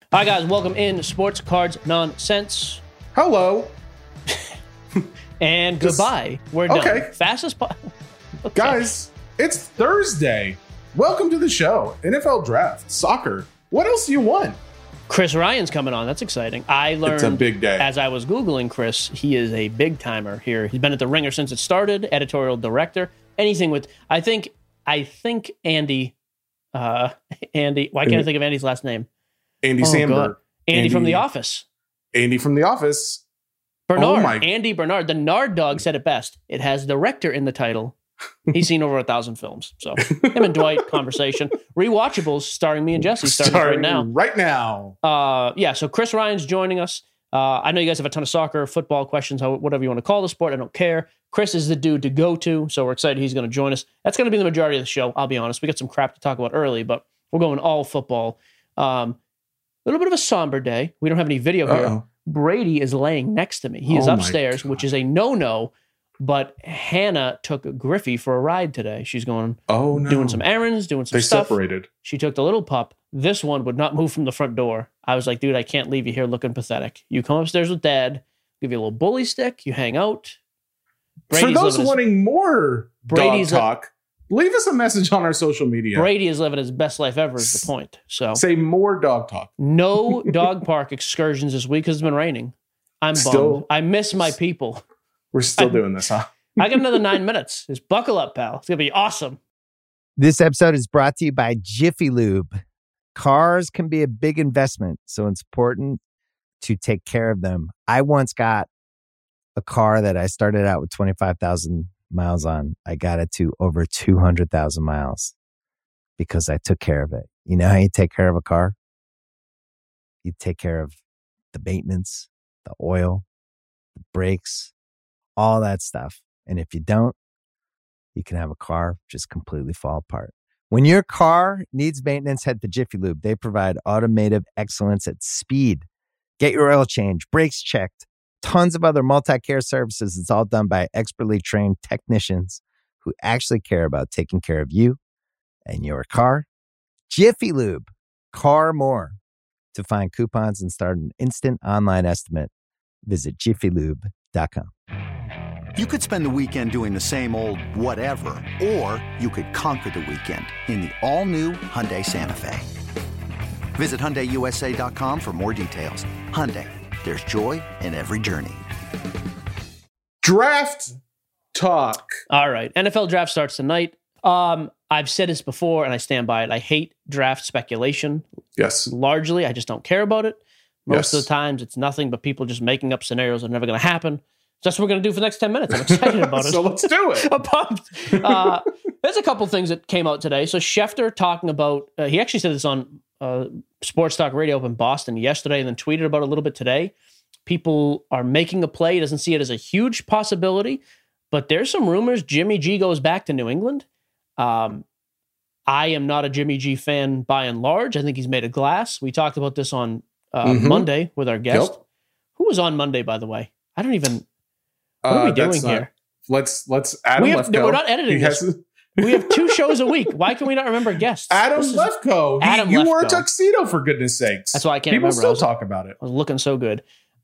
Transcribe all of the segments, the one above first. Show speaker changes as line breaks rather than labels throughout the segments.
All right, guys, welcome in Sports Cards Nonsense.
Hello.
And goodbye. We're done.
Okay.
Fastest okay.
Guys, it's Thursday. Welcome to the show. NFL Draft, soccer. What else do you want?
Chris Ryan's coming on. That's exciting. I learned
It's a big day.
as I was Googling Chris, he is a big timer here. He's been at the Ringer since it started, editorial director. Anything with, I think Andy, Andy, why can't I think of Andy's last name?
Andy Samberg.
God. Andy from The Office.
Andy from The Office.
Bernard. Andy Bernard. The Nard Dog said it best. It has director in the title. He's seen over 1,000 films. So him and Dwight conversation. Rewatchables starring me and Jesse starting right now. Yeah, so Chris Ryan's joining us. I know you guys have a ton of soccer, football questions, whatever you want to call the sport. I don't care. Chris is the dude to go to, so we're excited he's going to join us. That's going to be the majority of the show, I'll be honest. We got some crap to talk about early, but we're going all football. A little bit of a somber day. We don't have any video here. Brady is laying next to me. He is upstairs, which is a no-no, but Hannah took Griffey for a ride today. She's going doing some errands, doing some stuff.
They separated.
She took the little pup. This one would not move from the front door. I was like, dude, I can't leave you here looking pathetic. You come upstairs with Dad, give you a little bully stick, you hang out.
For those wanting more dog talk, leave us a message on our social media.
Brady is living his best life ever is the point. So
say more dog talk.
No dog park excursions this week because it's been raining. I'm bummed. I miss my people.
We're still doing this, huh?
I got another 9 minutes. Just buckle up, pal. It's going to be awesome.
This episode is brought to you by Jiffy Lube. Cars can be a big investment, so it's important to take care of them. I once got a car that I started out with 25,000 miles on. I got it to over 200,000 miles because I took care of it. You know how you take care of a car? You take care of the maintenance, the oil, the brakes, all that stuff. And if you don't, you can have a car just completely fall apart. When your car needs maintenance, head to Jiffy Lube. They provide automotive excellence at speed. Get your oil change, brakes checked, tons of other multi-care services. It's all done by expertly trained technicians who actually care about taking care of you and your car. Jiffy Lube, car more. To find coupons and start an instant online estimate, visit jiffylube.com.
You could spend the weekend doing the same old whatever, or you could conquer the weekend in the all-new Hyundai Santa Fe. Visit HyundaiUSA.com for more details. Hyundai, there's joy in every journey.
Draft talk.
All right. NFL draft starts tonight. I've said this before, and I stand by it. I hate draft speculation.
Yes.
Largely, I just don't care about it. Most of the times, it's nothing but people just making up scenarios that are never going to happen. That's what we're going to do for the next 10 minutes. I'm excited about it.
So let's do it.
I'm pumped. There's a couple things that came out today. So Schefter talking about, he actually said this on Sports Talk Radio up in Boston yesterday and then tweeted about it a little bit today. People are making a play. He doesn't see it as a huge possibility, but there's some rumors Jimmy G goes back to New England. I am not a Jimmy G fan by and large. I think he's made of glass. We talked about this on Monday with our guest.
Yep.
Who was on Monday, by the way? I don't even... What are we doing here?
Let's Adam Lefkoe.
No, we're not editing this. We have 2 shows a week. Why can we not remember guests?
Adam Lefkoe. You wore a tuxedo, for goodness sakes.
That's why I can't remember.
People still talk about it.
I was looking so good.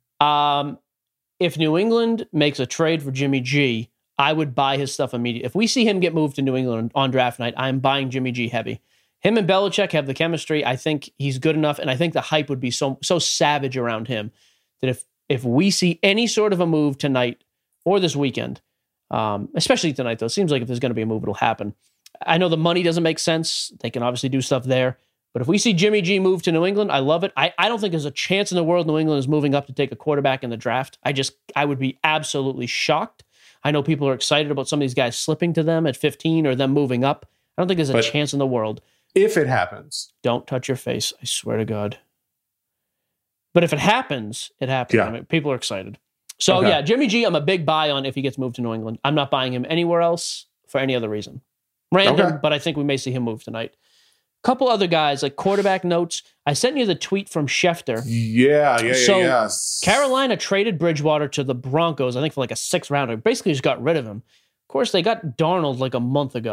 If New England makes a trade for Jimmy G, I would buy his stuff immediately. If we see him get moved to New England on draft night, I'm buying Jimmy G heavy. Him and Belichick have the chemistry. I think he's good enough, and I think the hype would be so savage around him that if we see any sort of a move tonight or this weekend, especially tonight, though, it seems like if there's going to be a move, it'll happen. I know the money doesn't make sense. They can obviously do stuff there. But if we see Jimmy G move to New England, I love it. I don't think there's a chance in the world New England is moving up to take a quarterback in the draft. I would be absolutely shocked. I know people are excited about some of these guys slipping to them at 15 or them moving up. I don't think there's a chance in the world.
If it happens.
Don't touch your face. I swear to God. But if it happens, it happens.
Yeah.
I mean, people are excited. So, yeah, Jimmy G, I'm a big buy on if he gets moved to New England. I'm not buying him anywhere else for any other reason. Random, but I think we may see him move tonight. Couple other guys, like quarterback notes. I sent you the tweet from Schefter.
Yeah.
Carolina traded Bridgewater to the Broncos, I think, for like a 6th rounder. Basically just got rid of him. Of course, they got Darnold like a month ago.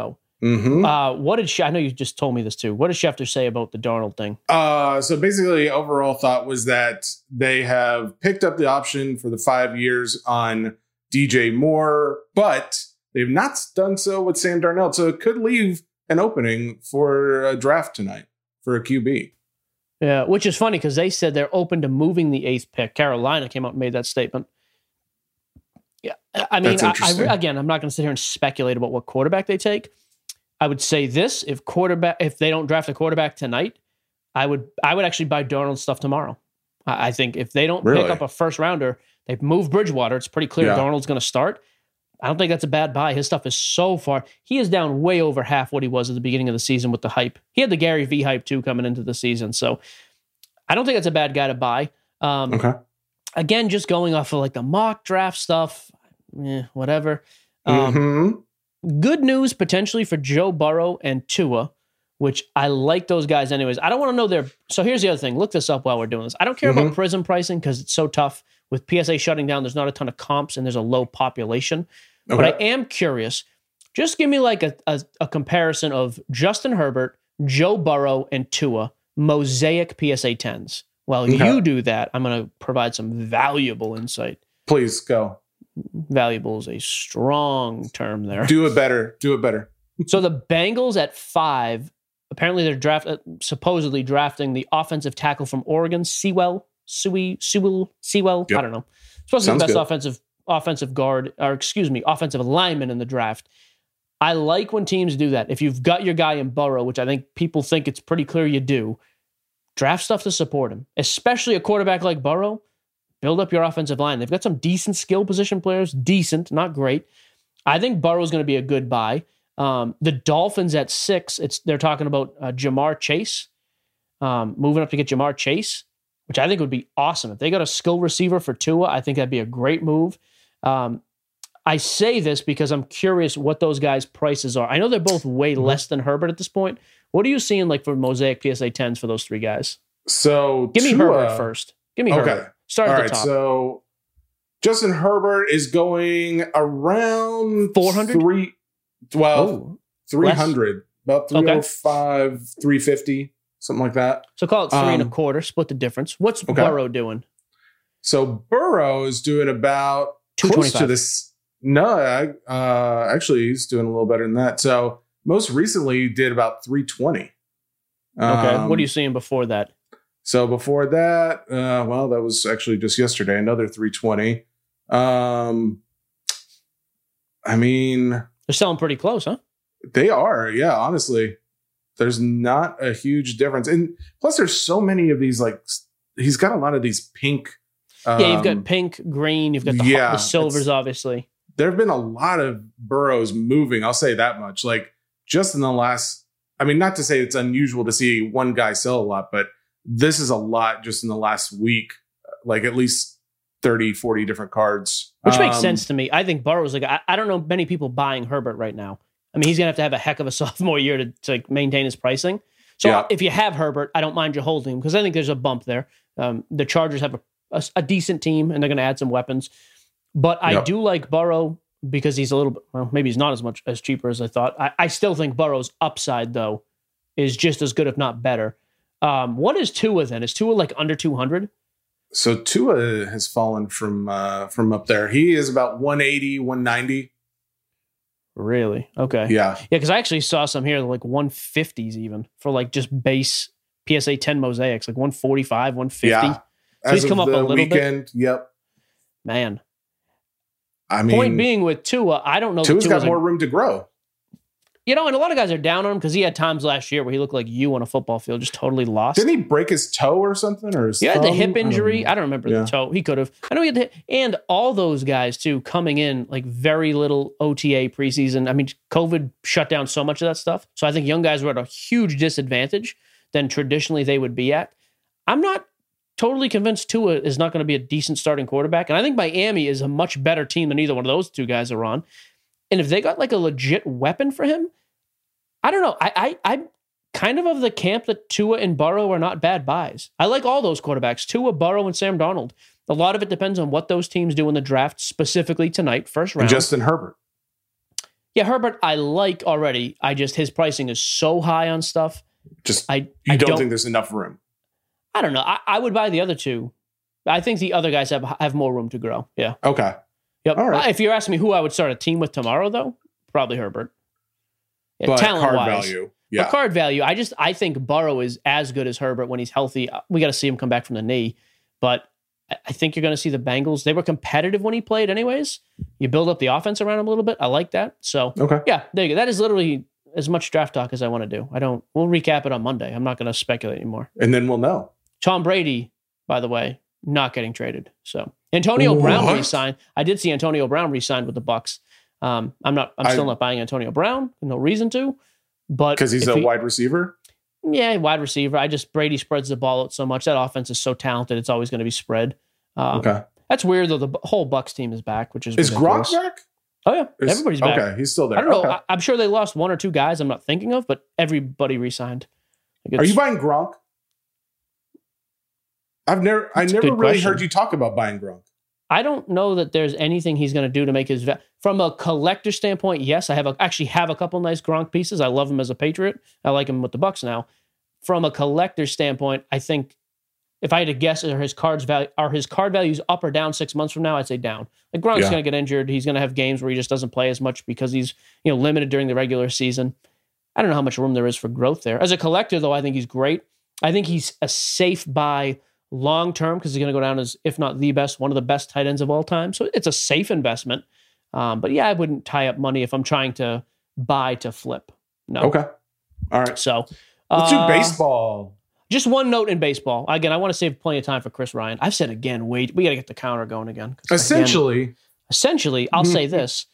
What did I know you just told me this too. What did Schefter say about the Darnold thing?
So basically, overall thought was that they have picked up the option for the 5 years on DJ Moore, but they've not done so with Sam Darnold. So it could leave an opening for a draft tonight for a QB.
Yeah, which is funny because they said they're open to moving the 8th pick. Carolina came out and made that statement. Yeah, I mean, again, I'm not going to sit here and speculate about what quarterback they take. I would say this: if they don't draft a quarterback tonight, I would actually buy Darnold stuff tomorrow. I think if they don't pick up a first rounder, they've moved Bridgewater. It's pretty clear Darnold's going to start. I don't think that's a bad buy. His stuff is so far. He is down way over half what he was at the beginning of the season with the hype. He had the Gary V hype too coming into the season. So I don't think that's a bad guy to buy. Okay. Again, just going off of like the mock draft stuff, whatever. Good news potentially for Joe Burrow and Tua, which I like those guys anyways. I don't want to know their... So here's the other thing. Look this up while we're doing this. I don't care about Prism pricing because it's so tough. With PSA shutting down, there's not a ton of comps and there's a low population. Okay. But I am curious. Just give me like a comparison of Justin Herbert, Joe Burrow, and Tua, mosaic PSA 10s. While you do that, I'm going to provide some valuable insight.
Please go.
Valuable is a strong term there.
Do it better.
So the Bengals at 5, apparently they're supposedly drafting the offensive tackle from Oregon, Sewell. Yep. I don't know. Supposed to be the best offensive lineman in the draft. I like when teams do that. If you've got your guy in Burrow, which I think people think it's pretty clear you do, draft stuff to support him, especially a quarterback like Burrow. Build up your offensive line. They've got some decent skill position players. Decent, not great. I think Burrow's going to be a good buy. The Dolphins at 6, they're talking about Jamar Chase. Moving up to get Jamar Chase, which I think would be awesome. If they got a skill receiver for Tua, I think that'd be a great move. I say this because I'm curious what those guys' prices are. I know they're both way less than Herbert at this point. What are you seeing like for mosaic PSA 10s for those 3 guys?
So
give me Herbert first. Give me Herbert. Start at the top.
So Justin Herbert is going around
400?
300. About 305, 350, something like that.
So call it 3.25, split the difference. What's Burrow doing?
So Burrow is doing about close to this. No, actually he's doing a little better than that. So most recently he did about 320.
Okay. What are you seeing before that?
So before that, that was actually just yesterday, another 320. I mean,
they're selling pretty close, huh?
They are. Yeah. Honestly, there's not a huge difference. And plus there's so many of these, like he's got a lot of these pink.
You've got pink, green, you've got the silvers, obviously.
There've been a lot of Burrows moving. I'll say that much. Like just in the last, I mean, not to say it's unusual to see one guy sell a lot, but this is a lot just in the last week, like at least 30, 40 different cards.
Which makes sense to me. I think Burrow's like, I don't know many people buying Herbert right now. I mean, he's going to have a heck of a sophomore year to like maintain his pricing. So if you have Herbert, I don't mind you holding him because I think there's a bump there. The Chargers have a decent team and they're going to add some weapons. But I do like Burrow because he's a little bit, well, maybe he's not as cheaper as I thought. I still think Burrow's upside, though, is just as good, if not better. What is Tua then? Is Tua like under 200?
So Tua has fallen from up there. He is about 180, 190.
Really? Okay.
Yeah.
Yeah, because I actually saw some here like 150s even for like just base PSA 10 mosaics, like 145, 150. Yeah. So he's come up a little bit.
Yep.
Man.
I mean,
point being with Tua, I don't know.
Tua's got more room to grow.
You know, and a lot of guys are down on him because he had times last year where he looked like you on a football field, just totally lost.
Didn't he break his toe or something? Or his thumb?
The hip injury. I don't remember the toe. He could have. I know he had the hip. And all those guys, too, coming in, like very little OTA preseason. I mean, COVID shut down so much of that stuff. So I think young guys were at a huge disadvantage than traditionally they would be at. I'm not totally convinced Tua is not going to be a decent starting quarterback. And I think Miami is a much better team than either one of those two guys are on. And if they got like a legit weapon for him, I don't know. I'm kind of the camp that Tua and Burrow are not bad buys. I like all those quarterbacks, Tua, Burrow, and Sam Darnold. A lot of it depends on what those teams do in the draft, specifically tonight, first round.
And Justin Herbert.
Yeah, Herbert, I like already. His pricing is so high on stuff.
I don't think there's enough room.
I don't know. I would buy the other two. I think the other guys have more room to grow. Yeah.
Okay.
Yep.
All right.
If you're asking me who I would start a team with tomorrow, though, probably Herbert. Yeah,
but
talent-wise.
card value. Yeah.
But card value, I think Burrow is as good as Herbert when he's healthy. We got to see him come back from the knee. But I think you're going to see the Bengals. They were competitive when he played anyways. You build up the offense around him a little bit. I like that. So, yeah, there you go. That is literally as much draft talk as I want to do. We'll recap it on Monday. I'm not going to speculate anymore.
And then we'll know.
Tom Brady, by the way, not getting traded. So Antonio Brown re-signed. I did see Antonio Brown re-signed with the Bucs. I'm still not buying Antonio Brown. No reason to. But
because he's a wide receiver?
Yeah, wide receiver. Brady spreads the ball out so much. That offense is so talented, it's always going to be spread. Okay. That's weird, though. The whole Bucs team is back, which is ridiculous.
Gronk back?
Oh, yeah. Everybody's back.
Okay, he's still there.
I don't know. I'm sure they lost one or two guys I'm not thinking of, but everybody re-signed.
Are you buying Gronk? I never really heard you talk about buying Gronk.
I don't know that there's anything he's going to do to make his from a collector standpoint. Yes, I actually have a couple nice Gronk pieces. I love him as a Patriot. I like him with the Bucs now. From a collector standpoint, I think if I had to guess, are his card values up or down 6 months from now? I'd say down. Like Gronk's going to get injured. He's going to have games where he just doesn't play as much because he's limited during the regular season. I don't know how much room there is for growth there. As a collector, though, I think he's great. I think he's a safe buy long term because he's going to go down as, if not the best, one of the best tight ends of all time. So it's a safe investment. But yeah, I wouldn't tie up money if I'm trying to buy to flip. No.
Okay. All right.
So
let's do baseball.
Just one note in baseball. Again, I want to save plenty of time for Chris Ryan. I've said again, we got to get the counter going again.
Essentially,
I'll say this.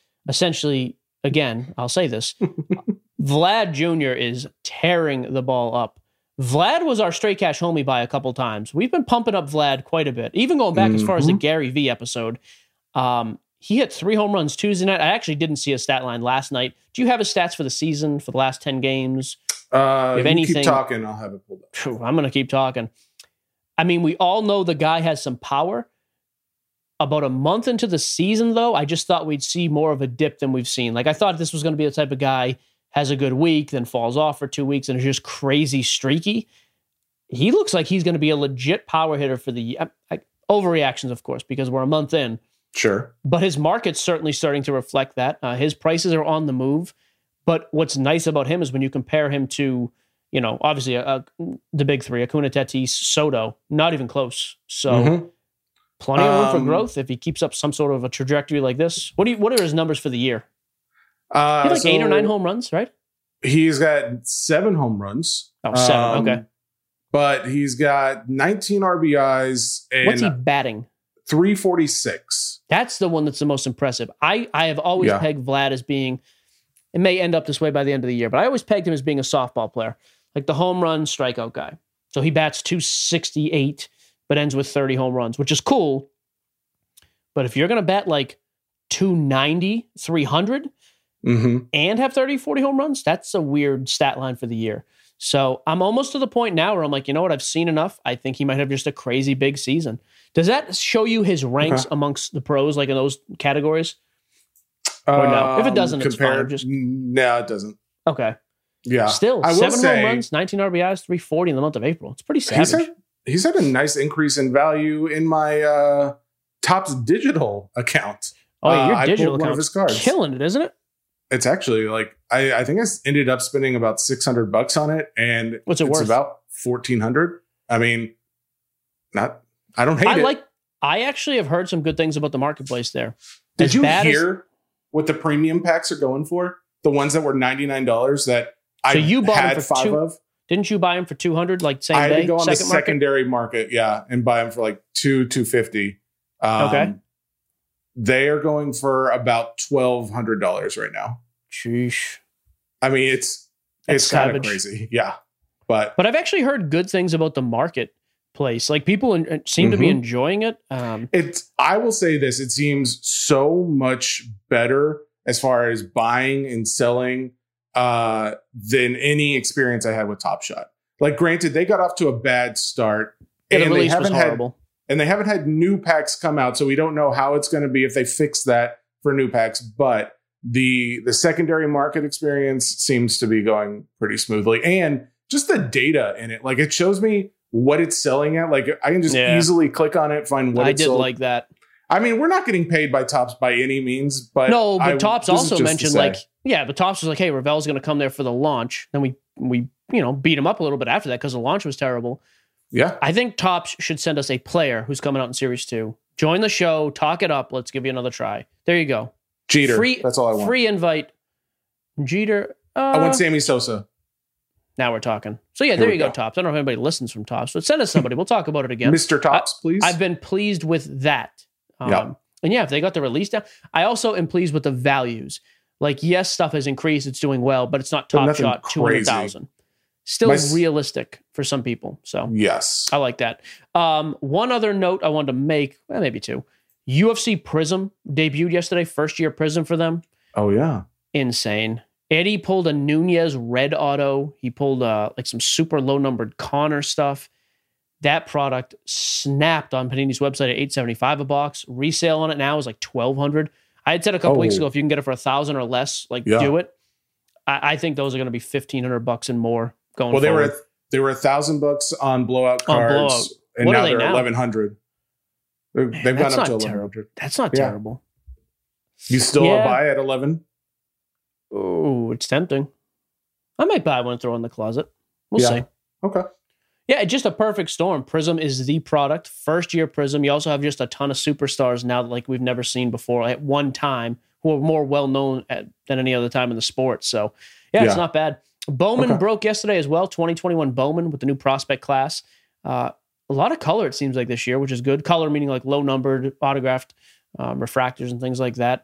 I'll say this. Vlad Jr. is tearing the ball up. Vlad was our straight cash homie by a couple times. We've been pumping up Vlad quite a bit, even going back as far as the Gary V episode. He hit 3 home runs Tuesday night. I actually didn't see a stat line last night. Do you have his stats for the season, for the last 10 games?
You keep talking, I'll have it pulled up.
I'm going to keep talking. I mean, we all know the guy has some power. About a month into the season, though, I just thought we'd see more of a dip than we've seen. Like, I thought this was going to be the type of guy has a good week, then falls off for 2 weeks, and is just crazy streaky. He looks like he's going to be a legit power hitter for the year. Overreactions, of course, because we're a month in.
Sure.
But his market's certainly starting to reflect that. His prices are on the move. But what's nice about him is when you compare him to, obviously the big three, Acuna, Tatis, Soto, not even close. So plenty of room for growth if he keeps up some sort of a trajectory like this. What are his numbers for the year? He had 8 or 9 home runs, right?
He's got 7 home runs.
Oh, 7. Okay.
But he's got 19 RBIs. And
what's he batting?
346.
That's the one that's the most impressive. I have always pegged Vlad as being, it may end up this way by the end of the year, but I always pegged him as being a softball player, like the home run strikeout guy. So he bats 268, but ends with 30 home runs, which is cool. But if you're going to bat like 290, 300, and have 30, 40 home runs, that's a weird stat line for the year. So I'm almost to the point now where I'm like, you know what? I've seen enough. I think he might have just a crazy big season. Does that show you his ranks amongst the pros, like in those categories? Or no? If it doesn't, it's fine.
No, it doesn't.
Okay.
Yeah.
Still, 7 home runs, 19 RBIs, 340 in the month of April. It's pretty savage.
He's had a nice increase in value in my Topps digital account.
Oh, yeah, your digital account killing it, isn't it?
It's actually like I think I ended up spending about $600 on it, and
what's it worth?
About $1,400. I mean, I don't hate it.
I actually have heard some good things about the marketplace there.
Did you hear what the premium packs are going for? The ones that were $99 that you had 5 of.
Didn't you buy them for $200? Like same day?
I had to go on the secondary market, and buy them for like $250.
Okay.
They are going for about $1,200 right now.
Sheesh.
I mean, it's kind of crazy. Yeah. But
I've actually heard good things about the marketplace. Like people seem to be enjoying it.
I will say this. It seems so much better as far as buying and selling than any experience I had with Top Shot. Like, granted, they got off to a bad start.
And the release was horrible.
And they haven't had new packs come out, so we don't know how it's going to be if they fix that for new packs. But the secondary market experience seems to be going pretty smoothly, and just the data in it, like it shows me what it's selling at. Like I can just easily click on it, find what
I
it's
did
sold.
Like that.
I mean, we're not getting paid by Topps by any means, but
no, but Topps also mentioned but Topps was like, hey, Ravel's going to come there for the launch. Then we beat him up a little bit after that because the launch was terrible.
Yeah.
I think Topps should send us a player who's coming out in Series 2. Join the show, talk it up. Let's give you another try. There you go.
Jeter. That's all I want.
Free invite. Jeter.
I want Sammy Sosa.
Now we're talking. So yeah, there you go, Topps. I don't know if anybody listens from Topps, but send us somebody. We'll talk about it again.
Mr. Topps, please.
I've been pleased with that. And yeah, if they got the release down, I also am pleased with the values. Like, yes, stuff has increased. It's doing well, but it's not Top Shot 200,000. Still realistic for some people. So
yes,
I like that. One other note I wanted to make, maybe two. UFC Prism debuted yesterday. First year Prism for them.
Oh yeah,
insane. Eddie pulled a Nunez red auto. He pulled like some super low numbered Connor stuff. That product snapped on Panini's website at $875 a box. Resale on it now is like $1,200. I had said a couple weeks ago, if you can get it for $1,000 or less, do it. I think those are going to be $1,500 and more going forward.
They were $1,000 on blowout cards, and what now they're $1,100. They've gone up to $1,100.
That's not terrible.
You still buy at $11?
Oh, it's tempting. I might buy one and throw in the closet. We'll see.
Okay.
Yeah, just a perfect storm. Prism is the product. First year Prism. You also have just a ton of superstars now that like we've never seen before at one time, who are more well known than any other time in the sport. So it's not bad. Bowman broke yesterday as well. 2021 Bowman with the new prospect class. A lot of color it seems like this year, which is good. Color meaning like low numbered, autographed refractors and things like that.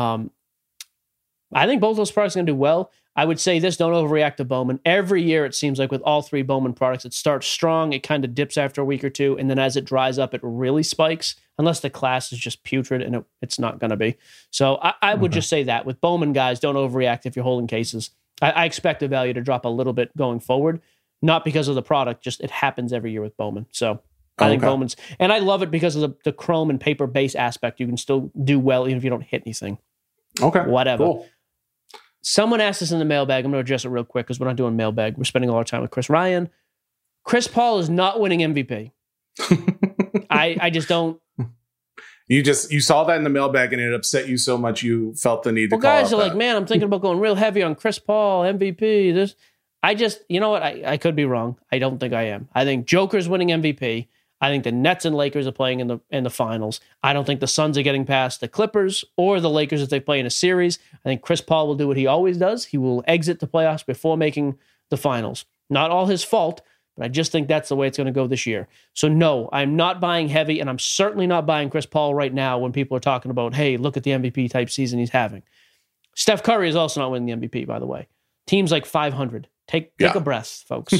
I think both those products are going to do well. I would say this, don't overreact to Bowman. Every year, it seems like with all three Bowman products, it starts strong, it kind of dips after a week or two, and then as it dries up, it really spikes, unless the class is just putrid, and it's not going to be. So I would just say that. With Bowman, guys, don't overreact if you're holding cases. I expect the value to drop a little bit going forward, not because of the product, just it happens every year with Bowman. So I think Bowman's, and I love it because of the chrome and paper base aspect. You can still do well even if you don't hit anything.
Okay.
Whatever.
Cool.
Someone asked us in the mailbag. I'm going to address it real quick because we're not doing mailbag. We're spending a lot of time with Chris Ryan. Chris Paul is not winning MVP. I just don't.
You saw that in the mailbag and it upset you so much you felt the need to call
guys are
that.
like, man, I'm thinking about going real heavy on Chris Paul, MVP. This, I just, you know what? I could be wrong. I don't think I am. I think Joker's winning MVP. I think the Nets and Lakers are playing in the finals. I don't think the Suns are getting past the Clippers or the Lakers if they play in a series. I think Chris Paul will do what he always does. He will exit the playoffs before making the finals. Not all his fault, but I just think that's the way it's going to go this year. So no, I'm not buying heavy, and I'm certainly not buying Chris Paul right now when people are talking about, hey, look at the MVP type season he's having. Steph Curry is also not winning the MVP, by the way. Teams like 500. Take a breath, folks.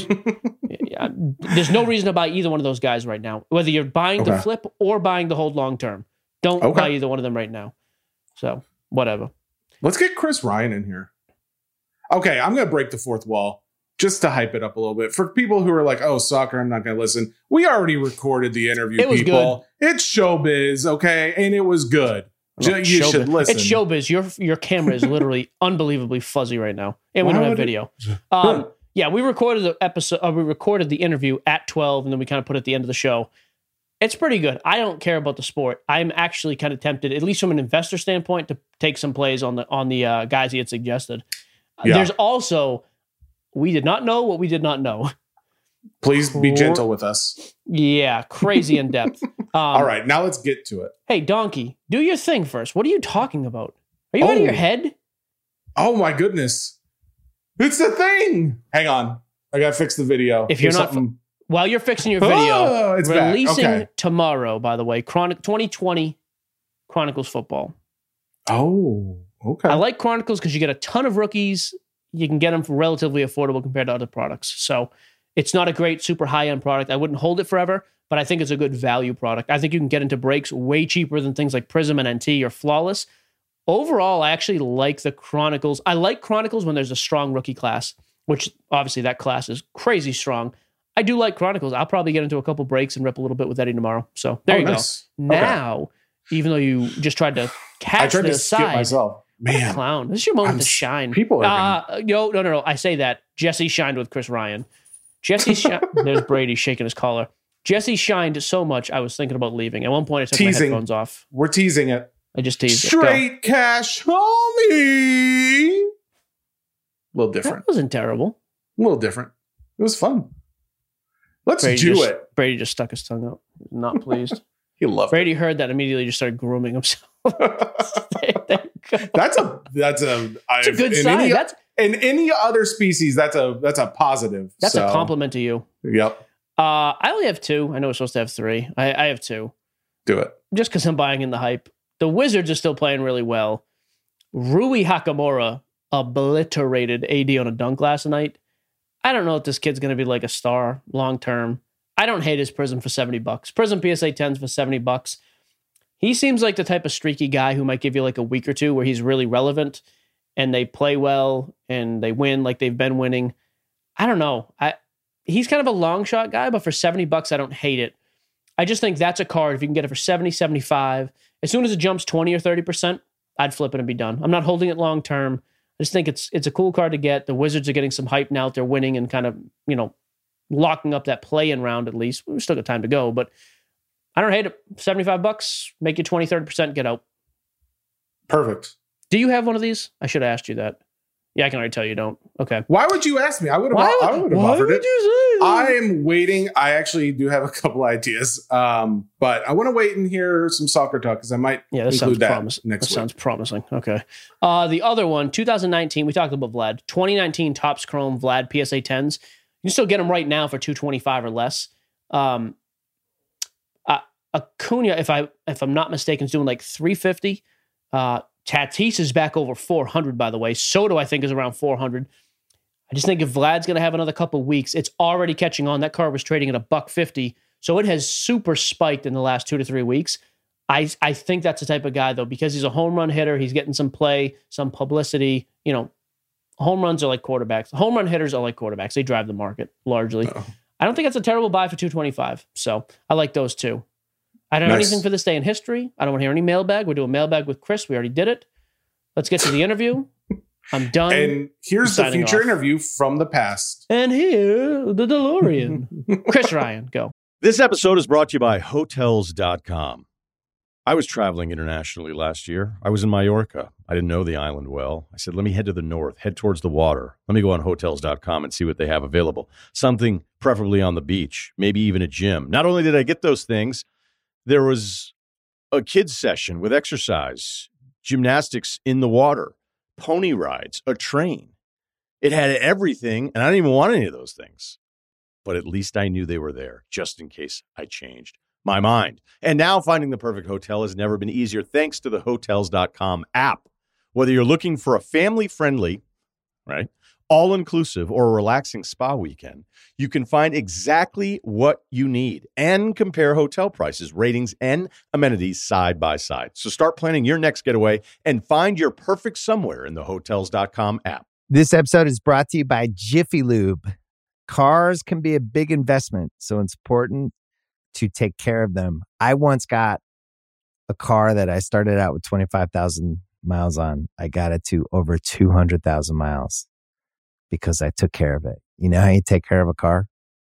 There's no reason to buy either one of those guys right now, whether you're buying the flip or buying the hold long term. Don't buy either one of them right now. So, whatever.
Let's get Chris Ryan in here. Okay, I'm going to break the fourth wall just to hype it up a little bit. For people who are like, oh, soccer, I'm not going to listen. We already recorded the interview,
it was
people.
Good.
It's showbiz, okay? And it was good. You should listen.
It's showbiz. Your camera is literally unbelievably fuzzy right now, and we don't have video. Yeah, we recorded the episode. We recorded the interview at 12, and then we kind of put it at the end of the show. It's pretty good. I don't care about the sport. I'm actually kind of tempted, at least from an investor standpoint, to take some plays on the guys he had suggested. There's also, we did not know what we did not know.
Please be gentle with us.
Yeah, crazy in depth.
All right, now let's get to it.
Hey, Donkey, do your thing first. What are you talking about? Are you out of your head?
Oh, my goodness. It's the thing. Hang on. I got to fix the video.
If you're not... While you're fixing your video,
it's
releasing tomorrow, by the way, 2020 Chronicles football.
Oh, okay.
I like Chronicles because you get a ton of rookies. You can get them for relatively affordable compared to other products. So it's not a great, super high-end product. I wouldn't hold it forever, but I think it's a good value product. I think you can get into breaks way cheaper than things like Prism and NT or Flawless. Overall, I actually like the Chronicles. I like Chronicles when there's a strong rookie class, which obviously that class is crazy strong. I do like Chronicles. I'll probably get into a couple breaks and rip a little bit with Eddie tomorrow. So there you go. Now, even though you just tried to cast it aside,
skip myself. Man,
clown. This is your moment to shine.
People are
no. I say that. Jesse shined with Chris Ryan. There's Brady shaking his collar. Jesse shined so much, I was thinking about leaving. At one point, I took my headphones off.
We're teasing it.
I just teased
Straight cash, homie. A little different.
That wasn't terrible.
A little different. It was fun. Let's do it.
Brady just stuck his tongue out. Not pleased.
He loved
Brady heard that immediately, just started grooming himself.
That's a
good sign.
In any other species, that's a positive.
That's a compliment to you.
Yep.
I only have 2. I know we're supposed to have 3. I have 2.
Do it.
Just because I'm buying in the hype. The Wizards are still playing really well. Rui Hachimura obliterated AD on a dunk last night. I don't know if this kid's going to be like a star long term. I don't hate his Prism for $70. Prism PSA 10s for $70. He seems like the type of streaky guy who might give you like a week or two where he's really relevant and they play well and they win like they've been winning. I don't know. He's kind of a long shot guy, but for $70, I don't hate it. I just think that's a card. If you can get it for 70, 75, as soon as it jumps 20 or 30%, I'd flip it and be done. I'm not holding it long term. I just think it's a cool card to get. The Wizards are getting some hype now. They're winning and kind of, locking up that play-in round at least. We've still got time to go, but I don't hate it. $75, make you 20, 30%, get out.
Perfect.
Do you have one of these? I should have asked you that. Yeah, I can already tell you don't. Okay.
Why would you ask me? I would have offered it. I am waiting. I actually do have a couple ideas, but I want to wait and hear some soccer talk because I might include that next week.
Sounds promising. Okay. The other one, 2019, we talked about Vlad. 2019 Topps Chrome Vlad PSA 10s. You can still get them right now for $225 or less. Acuna, if I'm not mistaken, is doing like $350. Tatis is back over $400, by the way. Soto, I think, is around $400. I just think if Vlad's going to have another couple weeks, it's already catching on. That card was trading at $150, so it has super spiked in the last 2 to 3 weeks. I think that's the type of guy, though, because he's a home run hitter. He's getting some play, some publicity. Home runs are like quarterbacks. Home run hitters are like quarterbacks. They drive the market largely. Uh-oh. I don't think that's a terrible buy for $225. So I like those two. I don't have anything for this day in history. I don't want to hear any mailbag. We're doing mailbag with Chris. We already did it. Let's get to the interview. I'm done.
And here's the future interview from the past.
And here, the DeLorean. Chris Ryan, go.
This episode is brought to you by Hotels.com. I was traveling internationally last year. I was in Mallorca. I didn't know the island well. I said, let me head to the north, head towards the water. Let me go on Hotels.com and see what they have available. Something preferably on the beach, maybe even a gym. Not only did I get those things, there was a kids session with exercise, gymnastics in the water, pony rides, a train. It had everything, and I didn't even want any of those things. But at least I knew they were there, just in case I changed my mind. And now finding the perfect hotel has never been easier thanks to the Hotels.com app. Whether you're looking for a family-friendly, all-inclusive or a relaxing spa weekend, you can find exactly what you need and compare hotel prices, ratings, and amenities side by side. So start planning your next getaway and find your perfect somewhere in the Hotels.com app.
This episode is brought to you by Jiffy Lube. Cars can be a big investment, so it's important to take care of them. I once got a car that I started out with 25,000 miles on. I got it to over 200,000 miles because I took care of it. You know how you take care of a car?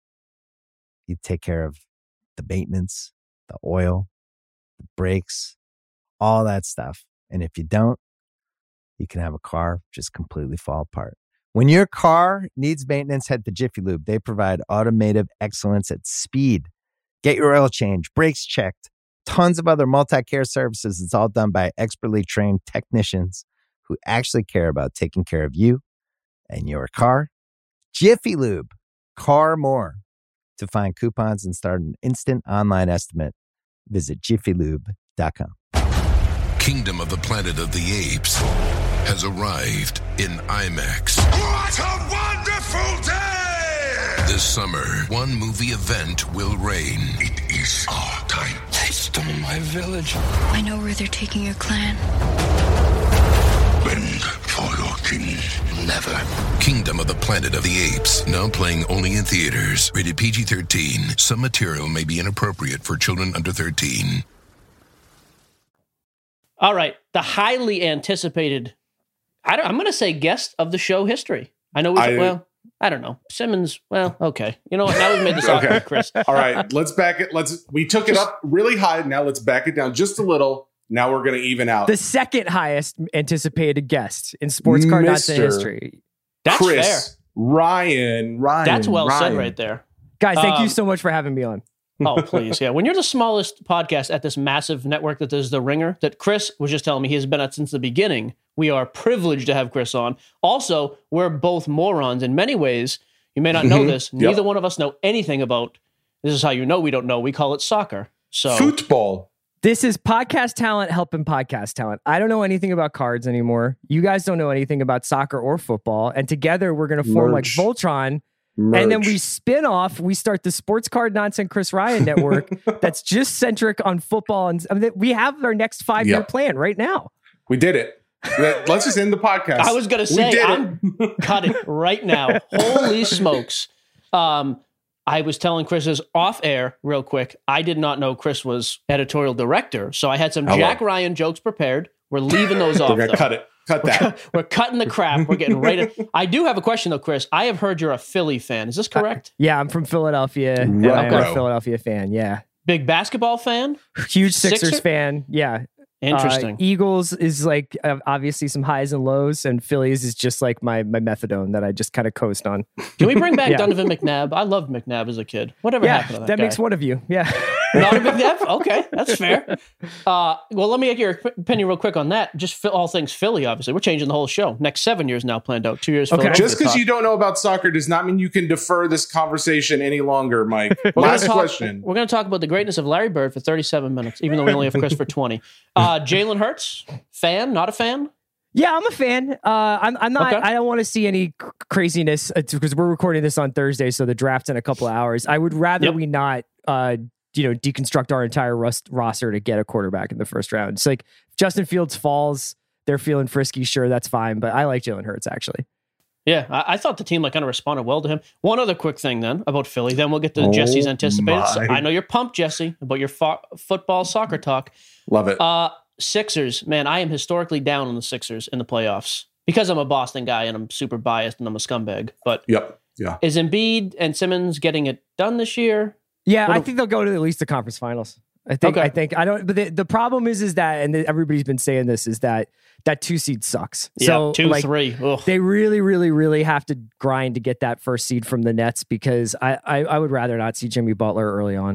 You take care of the maintenance, the oil, the brakes, all that stuff. And if you don't, you can have a car just completely fall apart. When your car needs maintenance, head to Jiffy Lube. They provide automotive excellence at speed. Get your oil change, brakes checked, tons of other multi-care services. It's all done by expertly trained technicians who actually care about taking care of you and your car. Jiffy Lube, car more. To find coupons and start an instant online estimate, visit jiffylube.com.
Kingdom of the Planet of the Apes has arrived in IMAX.
What a wonderful day!
This summer, one movie event will reign.
It is our time.
They stole my village.
I know where they're taking your clan.
Bend for your king.
Never.
Kingdom of the Planet of the Apes, now playing only in theaters. Rated PG-13. Some material may be inappropriate for children under 13.
All right, the highly anticipated I'm going to say guest of the show history. I know I don't know. Simmons, well, okay. You know what? Now we've made this awkward, Chris.
All right, let's back it. We took it up really high. Now let's back it down just a little. Now we're going to even out.
The second highest anticipated guest in sports car Dotson history.
That's
Chris,
fair.
Ryan.
That's well said right there.
Guys, thank you so much for having me on.
Oh, please. Yeah. When you're the smallest podcast at this massive network that is The Ringer, that Chris was just telling me he has been at since the beginning, we are privileged to have Chris on. Also, we're both morons in many ways. You may not know this. Neither one of us know anything about, this is how you know we don't know. We call it soccer. So
football.
This is podcast talent helping podcast talent. I don't know anything about cards anymore. You guys don't know anything about soccer or football. And together we're going to form like Voltron. And then we spin off. We start the Sports Card Nonsense Chris Ryan Network that's just centric on football. And we have our next 5-year plan right now.
We did it. Let's just end the podcast.
I was going to say, cut it right now. Holy smokes. I was telling Chris's off air real quick. I did not know Chris was editorial director. So I had some Jack Ryan jokes prepared. We're leaving those off.
We're going to cut it. Cut that.
We're cutting the crap. We're getting right. I do have a question though, Chris. I have heard you're a Philly fan. Is this correct?
Yeah, I'm from Philadelphia. And I'm a Philadelphia fan. Yeah.
Big basketball fan?
Huge Sixers fan. Yeah.
Interesting.
Eagles is like obviously some highs and lows, and Phillies is just like my methadone that I just kind of coast on.
Can we bring back Donovan McNabb? I loved McNabb as a kid. Whatever happened to that guy?
Makes one of you. Yeah.
Donovan McNabb? Okay, that's fair. Well, let me get your opinion real quick on that. Just all things Philly, obviously. We're changing the whole show. Next 7 years now planned out. 2 years.
Okay. Just because you don't know about soccer does not mean you can defer this conversation any longer, Mike. Last question.
We're going to talk about the greatness of Larry Bird for 37 minutes, even though we only have Chris for 20. Jalen Hurts, fan, not a fan?
Yeah, I'm a fan. I'm not. Okay. I don't want to see any craziness because we're recording this on Thursday, so the draft's in a couple of hours. I would rather we not, deconstruct our entire roster to get a quarterback in the first round. It's like if Justin Fields falls, they're feeling frisky. Sure, that's fine, but I like Jalen Hurts actually.
Yeah, I thought the team kind of responded well to him. One other quick thing then about Philly. Then we'll get to Jesse's anticipated. So I know you're pumped, Jesse, about your football soccer talk.
Love it.
Sixers, man, I am historically down on the Sixers in the playoffs because I'm a Boston guy and I'm super biased and I'm a scumbag. But is Embiid and Simmons getting it done this year?
Yeah, I think they'll go to at least the conference finals. I don't. But the problem is that, and everybody's been saying this, is that 2 seed sucks.
So 2-3. Ugh.
They really, really, really have to grind to get that first seed from the Nets because I would rather not see Jimmy Butler early on.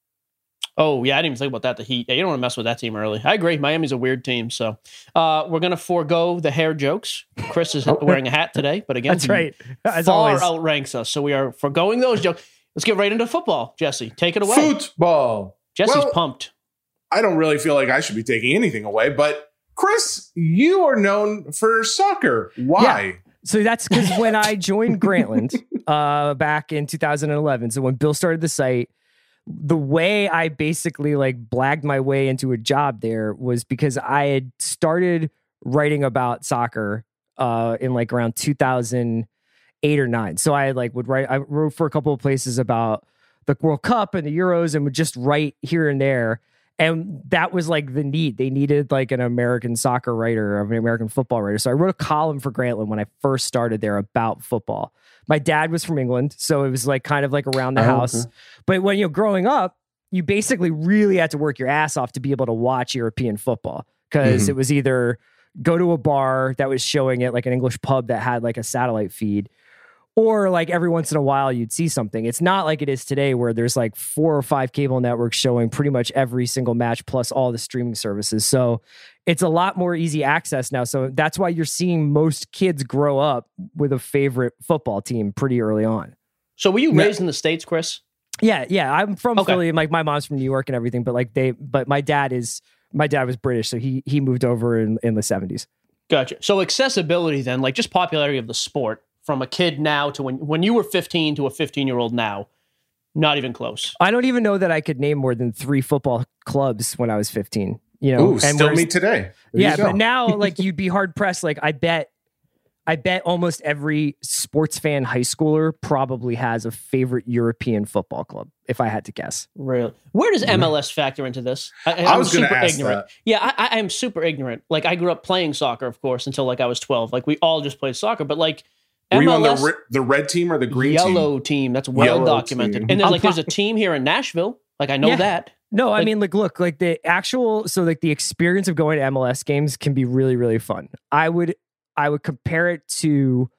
Oh, yeah, I didn't even think about that. The Heat. Yeah, you don't want to mess with that team early. I agree. Miami's a weird team. So we're going to forego the hair jokes. Chris is wearing a hat today, but again,
that's right. As
far
always,
outranks us. So we are foregoing those jokes. Let's get right into football. Jesse, take it away.
Football.
Jesse's pumped.
I don't really feel like I should be taking anything away, but Chris, you are known for soccer. Why?
Yeah. So that's because when I joined Grantland back in 2011, so when Bill started the site, the way I basically blagged my way into a job there was because I had started writing about soccer in around 2008 or 9. So I I wrote for a couple of places about the World Cup and the Euros and would just write here and there. And that was the need. They needed an American soccer writer, an American football writer. So I wrote a column for Grantland when I first started there about football. My dad was from England, so it was kind of around the house. Okay. But when you're growing up, you basically really had to work your ass off to be able to watch European football because it was either go to a bar that was showing it, an English pub that had a satellite feed, or every once in a while you'd see something. It's not like it is today where there's 4 or 5 cable networks showing pretty much every single match plus all the streaming services. So it's a lot more easy access now. So that's why you're seeing most kids grow up with a favorite football team pretty early on.
So were you raised in the States, Chris?
Yeah. I'm from Philly. My mom's from New York and everything, but my dad was British. So he moved over in the 70s.
Gotcha. So accessibility then, just popularity of the sport. From a kid now to when you were 15 to a 15-year-old now, not even close.
I don't even know that I could name more than 3 football clubs when I was 15.
Ooh, and still me today.
But now you'd be hard pressed. I bet I bet almost every sports fan high schooler probably has a favorite European football club, if I had to guess.
Really? Where does MLS factor into this?
I was going to ask
ignorant.
that.
Yeah, I am super ignorant. Like, I grew up playing soccer, of course, until like I was 12. Like, we all just played soccer, but like
Were you on
MLS,
the red team or the green
yellow team? That's well
Yellow
documented.
team.
And there's there's a team here in Nashville. Like, I know that.
No, I
Like-
mean, like, look, like the actual, so like the experience of going to MLS games can be really, really fun. I would compare it to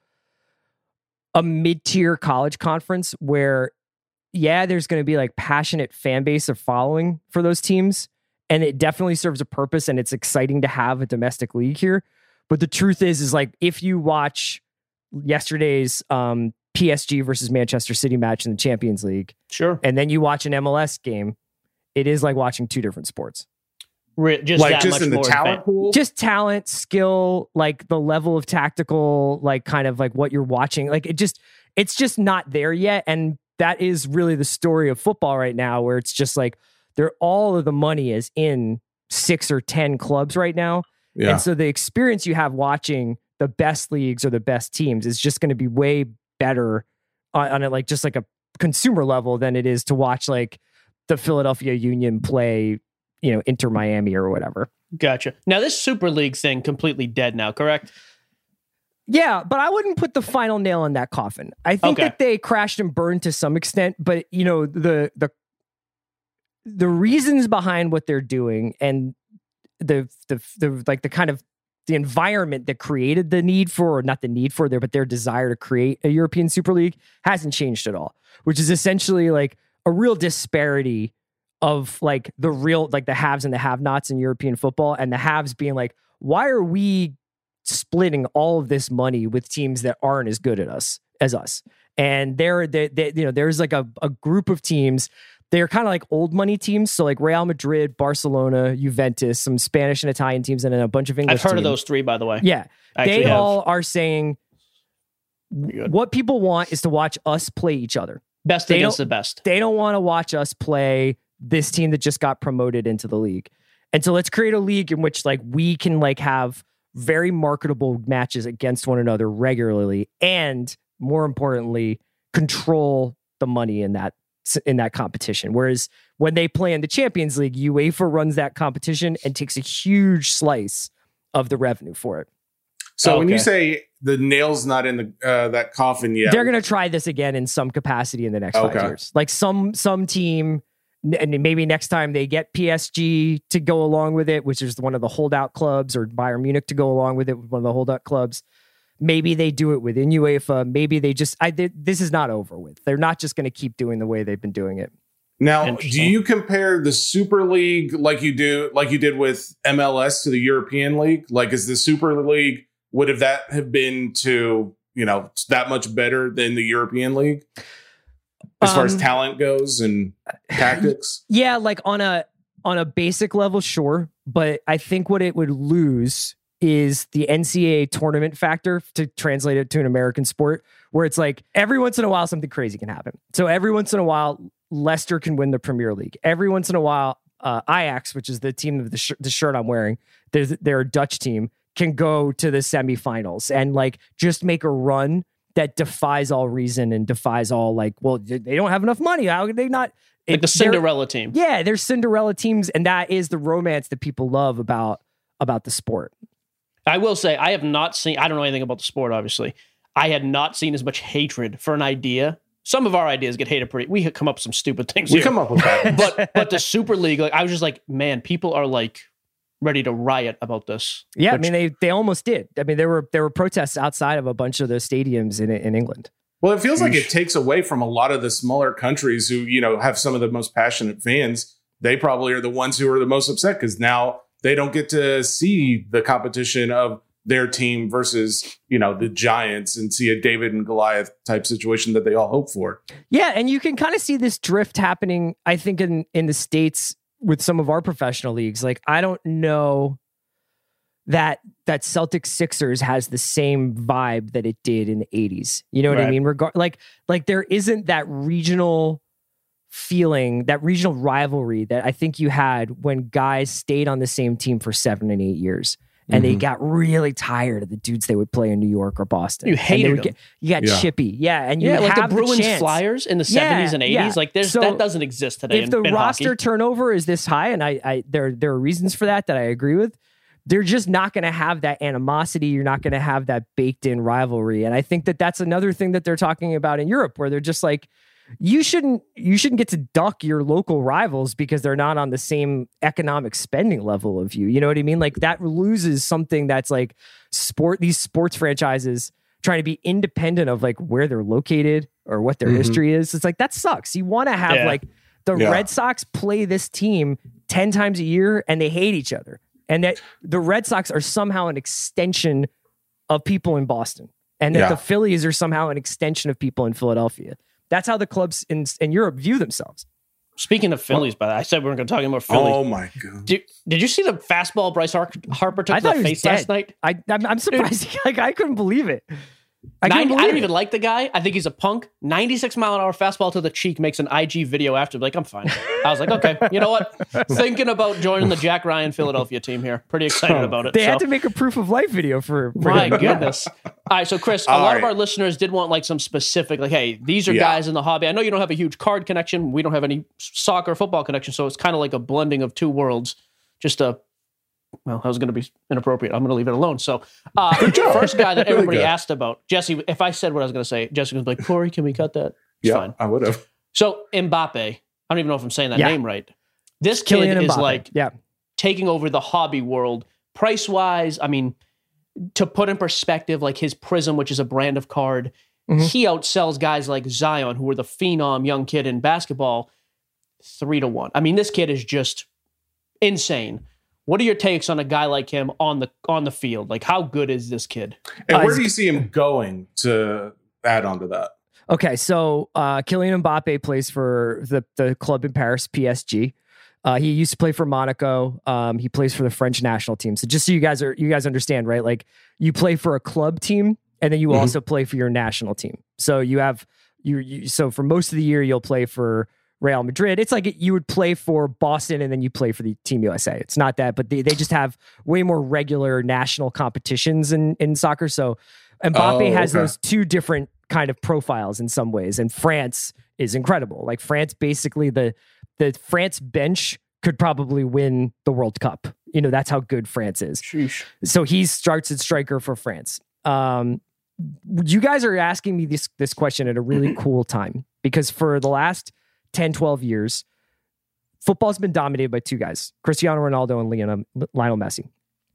a mid-tier college conference where, yeah, there's going to be like passionate fan base of following for those teams. And it definitely serves a purpose and it's exciting to have a domestic league here. But the truth is like, if you watch yesterday's PSG versus Manchester City match in the Champions League,
Sure.
and then you watch an MLS game, it is like watching two different sports.
Just
like
that
just
much
in the
more
talent pool?
Just talent, skill, like the level of tactical, like kind of like what you're watching. Like it's just not there yet. And that is really the story of football right now, where it's just like all of the money is in 6 or 10 clubs right now.
Yeah.
And so the experience you have watching the best leagues or the best teams is just going to be way better on a, like just like a consumer level than it is to watch like the Philadelphia Union play, Inter Miami or whatever.
Gotcha. Now, this Super League thing completely dead now, correct?
Yeah, but I wouldn't put the final nail in that coffin. I think that they crashed and burned to some extent, but the reasons behind what they're doing and the like the kind of the environment that created the need for, or not the need for there, but their desire to create a European Super League hasn't changed at all, which is essentially like a real disparity of like the real, like the haves and the have-nots in European football, and the haves being like, why are we splitting all of this money with teams that aren't as good as us? And there's like a group of teams. They're kind of like old money teams. So like Real Madrid, Barcelona, Juventus, some Spanish and Italian teams, and then a bunch of English
I've heard
teams.
of those three, by the way.
Yeah. They
have.
all are saying what people want is to watch us play each other.
Best against the best.
They don't want to watch us play this team that just got promoted into the league. And so let's create a league in which like we can like have very marketable matches against one another regularly, and more importantly, control the money in that competition. Whereas when they play in the Champions League, UEFA runs that competition and takes a huge slice of the revenue for it.
So when you say the nail's not in the that coffin yet,
they're going to try this again in some capacity in the next 5 years. Like some team, and maybe next time they get PSG to go along with it, which is one of the holdout clubs, or Bayern Munich to go along with it, one of the holdout clubs. Maybe they do it within UEFA. Maybe they just, this is not over with. They're not just going to keep doing the way they've been doing it.
Now, do you compare the Super League like you did with MLS to the European League? Like, is the Super League, would that have been to, that much better than the European League as far as talent goes and tactics?
Yeah, like on a basic level, sure. But I think what it would lose is the NCAA tournament factor, to translate it to an American sport, where it's like every once in a while something crazy can happen. So every once in a while, Leicester can win the Premier League. Every once in a while, Ajax, which is the team of the shirt I'm wearing, they're a Dutch team, can go to the semifinals and like just make a run that defies all reason and defies all like, well, they don't have enough money. How could they not?
Like the Cinderella team.
Yeah, there's Cinderella teams, and that is the romance that people love about the sport.
I will say, I have not seen, I don't know anything about the sport, obviously. I had not seen as much hatred for an idea. Some of our ideas get hated we come up with some stupid things.
We come up with that.
but the Super League, like, I was just like, man, people are like ready to riot about this.
Yeah, I mean, they almost did. I mean, there were protests outside of a bunch of the stadiums in England.
Well, it feels like it takes away from a lot of the smaller countries who, have some of the most passionate fans. They probably are the ones who are the most upset because now they don't get to see the competition of their team versus, the Giants and see a David and Goliath type situation that they all hope for.
Yeah, and you can kind of see this drift happening, I think, in the States with some of our professional leagues. Like, I don't know that Celtics Sixers has the same vibe that it did in the 80s. You know what I mean? Like there isn't that regional feeling, that regional rivalry that I think you had when guys stayed on the same team for 7 and 8 years. And they got really tired of the dudes they would play in New York or Boston.
You hated them.
You got chippy. Yeah. And you
like
have
the Bruins
chance.
Flyers in the 70s and 80s.
Yeah.
Like that doesn't exist today.
If the
in
roster
hockey.
turnover is this high, and there are reasons for that I agree with, they're just not going to have that animosity. You're not going to have that baked in rivalry. And I think that's another thing that they're talking about in Europe, where they're just like, you shouldn't get to duck your local rivals because they're not on the same economic spending level of you. You know what I mean? Like that loses something that's like these sports franchises trying to be independent of like where they're located or what their history is. It's like, that sucks. You want to have like the Red Sox play this team 10 times a year and they hate each other. And that the Red Sox are somehow an extension of people in Boston, and that the Phillies are somehow an extension of people in Philadelphia. That's how the clubs in Europe view themselves.
Speaking of Phillies, by the way, I said we were going to talk about Phillies.
Oh my god!
Did you see the fastball Bryce Harper took to the face last night?
I'm surprised. Like I couldn't believe it. I
don't even like the guy. I think he's a punk. 96-mile-an-hour fastball to the cheek makes an IG video after. Like, I'm fine. I was like, okay, you know what? Thinking about joining the Jack Ryan Philadelphia team here. Pretty excited about it.
They had to make a proof of life video for
my goodness. All right, so Chris, a lot of our listeners did want like some specific, like, hey, these are guys in the hobby. I know you don't have a huge card connection. We don't have any soccer, football connection, so it's kind of like a blending of two worlds. Well, I was going to be inappropriate. I'm going to leave it alone. So, first guy that everybody asked about, Jesse, if I said what I was going to say, Jesse was like, Corey, can we cut that? It's fine. I
would have.
So, Mbappe, I don't even know if I'm saying that name right. This kid
Kylian
is
Mbappe.
like taking over the hobby world. Price-wise, I mean, to put in perspective, like his Prism, which is a brand of card, he outsells guys like Zion, who were the phenom young kid in basketball, 3-1. I mean, this kid is just insane. What are your takes on a guy like him on the field? Like, how good is this kid?
And where do you see him going to add on to that?
Okay, so Kylian Mbappe plays for the club in Paris, PSG. He used to play for Monaco. He plays for the French national team. So just so you guys understand, right? Like you play for a club team, and then you also play for your national team. So you have so for most of the year you'll play for Real Madrid. It's like you would play for Boston and then you play for the Team USA. It's not that, but they just have way more regular national competitions in soccer. So Mbappe has those two different kind of profiles in some ways. And France is incredible. Like France, basically the France bench could probably win the World Cup. You know, that's how good France is.
Sheesh.
So he starts at striker for France. You guys are asking me this question at a really cool time, because for the last 10, 12 years, football's been dominated by two guys, Cristiano Ronaldo and Lionel Messi.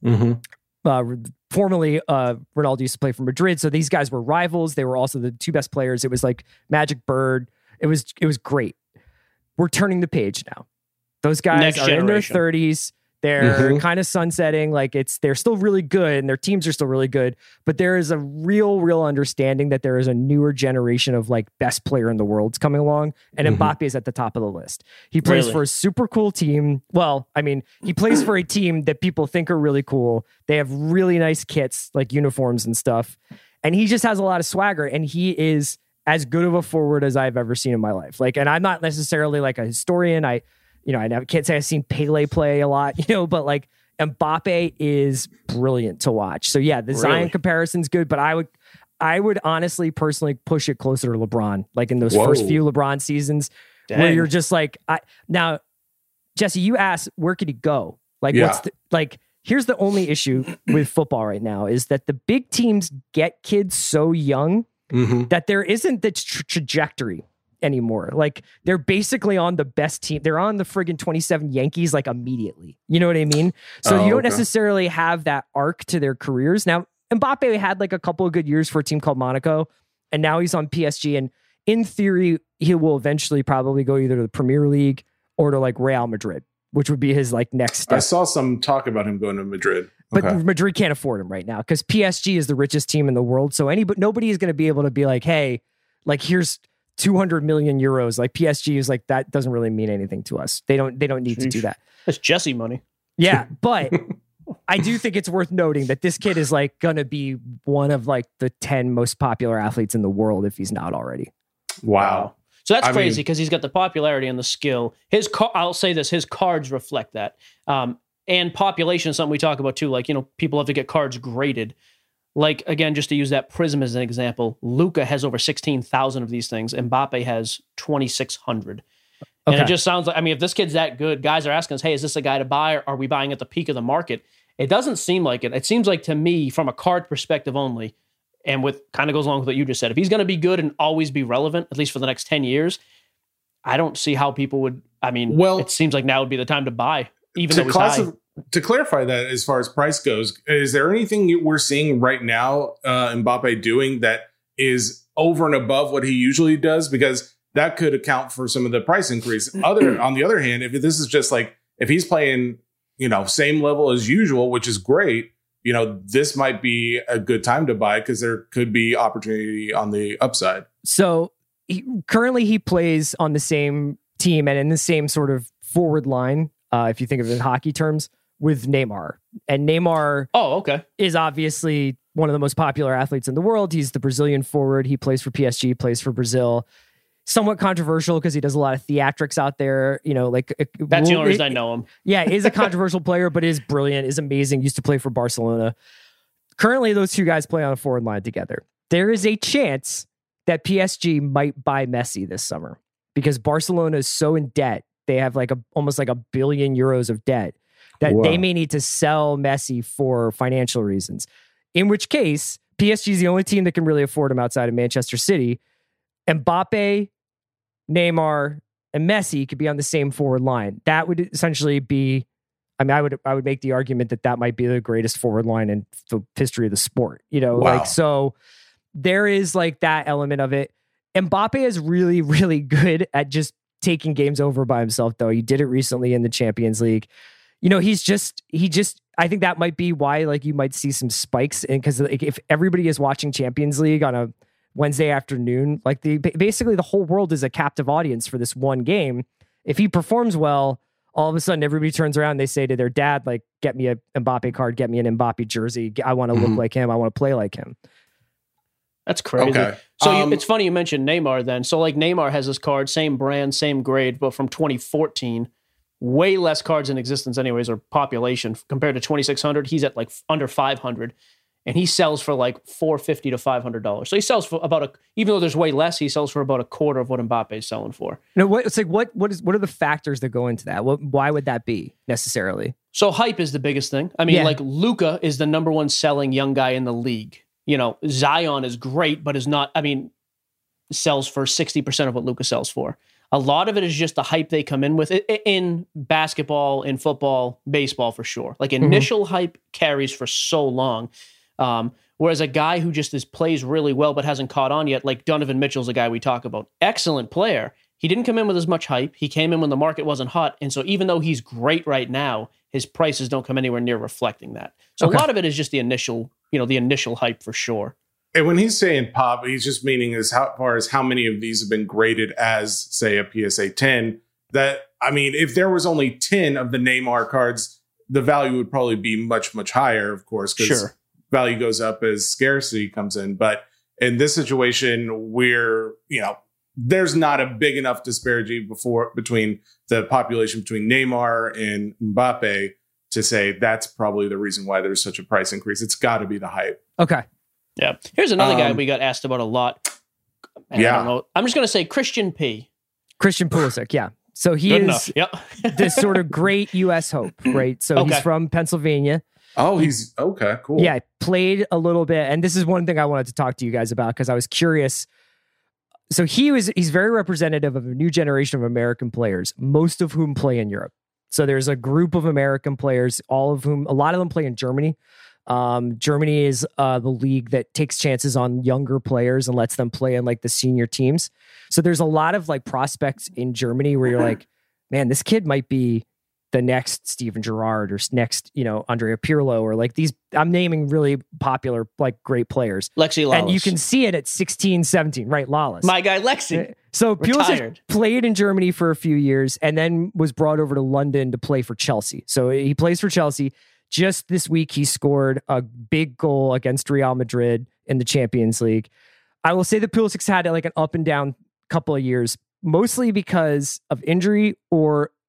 Formerly, Ronaldo used to play for Madrid, so these guys were rivals. They were also the two best players. It was like Magic Bird. It was great. We're turning the page now. Those guys are in their 30s. They're kind of sunsetting. Like they're still really good and their teams are still really good, but there is a real understanding that there is a newer generation of like best player in the world coming along. And Mbappe is at the top of the list. He plays for a super cool team. Well, I mean, he plays for a team that people think are really cool. They have really nice kits, like uniforms and stuff. And he just has a lot of swagger, and he is as good of a forward as I've ever seen in my life. Like, and I'm not necessarily like a historian. I can't say I've seen Pele play a lot, but like Mbappe is brilliant to watch. So yeah, the Zion comparison's good, but I would honestly, personally push it closer to LeBron, like in those first few LeBron seasons. Dang. Where you're just like, now, Jesse, you asked, where could he go? Like, here's the only issue with football right now is that the big teams get kids so young that there isn't the trajectory anymore. Like they're basically on the best team. They're on the friggin' 27 Yankees like immediately. You know what I mean? So you don't necessarily have that arc to their careers. Now, Mbappe had like a couple of good years for a team called Monaco, and now he's on PSG. And in theory, he will eventually probably go either to the Premier League or to like Real Madrid, which would be his like next step.
I saw some talk about him going to Madrid.
But Madrid can't afford him right now because PSG is the richest team in the world. So nobody is going to be able to be like, hey, like here's 200 million euros. Like PSG is like, that doesn't really mean anything to us. They don't need to do that.
That's Jesse money.
Yeah. But I do think it's worth noting that this kid is like going to be one of like the 10 most popular athletes in the world if he's not already.
Wow.
So that's crazy because he's got the popularity and the skill. I'll say this, his cards reflect that. and population is something we talk about too. Like, people have to get cards graded. Like, again, just to use that Prism as an example, Luka has over 16,000 of these things. Mbappe has 2,600. And it just sounds like, if this kid's that good, guys are asking us, hey, is this a guy to buy, or are we buying at the peak of the market? It doesn't seem like it. It seems like, to me, from a card perspective only, and with kind of goes along with what you just said, if he's going to be good and always be relevant, at least for the next 10 years, I don't see how people would, it seems like now would be the time to buy, even though he's high.
To clarify that, as far as price goes, is there anything we're seeing right now Mbappe doing that is over and above what he usually does? Because that could account for some of the price increase. On the other hand, if this is just like, if he's playing, same level as usual, which is great, this might be a good time to buy because there could be opportunity on the upside. So
currently he plays on the same team and in the same sort of forward line, if you think of it in hockey terms, with Neymar. And Neymar is obviously one of the most popular athletes in the world. He's the Brazilian forward. He plays for PSG, plays for Brazil. Somewhat controversial because he does a lot of theatrics out there.
That's the only reason I know him.
Yeah, is a controversial player, but is brilliant, is amazing. Used to play for Barcelona. Currently, those two guys play on a forward line together. There is a chance that PSG might buy Messi this summer because Barcelona is so in debt. They have almost like €1 billion of debt that they may need to sell Messi for financial reasons. In which case, PSG is the only team that can really afford him outside of Manchester City. Mbappe, Neymar, and Messi could be on the same forward line. That would essentially be, I would make the argument that might be the greatest forward line in the history of the sport. So there is that element of it. Mbappe is really, really good at just taking games over by himself, though. He did it recently in the Champions League. I think that might be why you might see some spikes in, because if everybody is watching Champions League on a Wednesday afternoon, basically the whole world is a captive audience for this one game. If he performs well, all of a sudden everybody turns around and they say to their dad, get me a Mbappe card, get me an Mbappe jersey. I want to look like him. I want to play like him.
That's crazy. Okay. So it's funny you mentioned Neymar then. So Neymar has this card, same brand, same grade, but from 2014, way less cards in existence anyways, or population compared to 2,600. He's at under 500. And he sells for $450 to $500. So he sells for even though there's way less, he sells for about a quarter of what Mbappe is selling for.
What are the factors that go into that? Why would that be necessarily?
So hype is the biggest thing. Luka is the number one selling young guy in the league. Zion is great, but is not, sells for 60% of what Luka sells for. A lot of it is just the hype they come in with in basketball, in football, baseball for sure. Initial hype carries for so long. Whereas a guy who just plays really well but hasn't caught on yet, like Donovan Mitchell's a guy we talk about. Excellent player. He didn't come in with as much hype. He came in when the market wasn't hot. And so even though he's great right now, his prices don't come anywhere near reflecting that. So a lot of it is just the initial hype for sure.
And when he's saying pop, he's just meaning as far as how many of these have been graded as, say, a PSA 10. That, if there was only 10 of the Neymar cards, the value would probably be much, much higher, of course, because value goes up as scarcity comes in. But in this situation where, there's not a big enough disparity between the population between Neymar and Mbappe to say that's probably the reason why there's such a price increase. It's got to be the hype.
Okay.
Yeah. Here's another guy we got asked about a lot. I don't know. I'm just going to say Christian P.
Christian Pulisic. Yeah. So he is this sort of great U.S. hope, right? So he's from Pennsylvania.
Oh, he's okay. Cool.
Yeah. Played a little bit. And this is one thing I wanted to talk to you guys about because I was curious. So he's very representative of a new generation of American players, most of whom play in Europe. So there's a group of American players, a lot of them play in Germany. Germany is the league that takes chances on younger players and lets them play in the senior teams. So there's a lot of prospects in Germany where you're like, man, this kid might be the next Steven Gerrard or next, Andrea Pirlo or these, I'm naming really popular, great players.
Lexi Lawless.
And you can see it at 16, 17, right? Lawless.
My guy, Lexi.
So Pulisic played in Germany for a few years and then was brought over to London to play for Chelsea. So he plays for Chelsea. Just this week, he scored a big goal against Real Madrid in the Champions League. I will say that Pulisic's had an up and down couple of years, mostly because of injury or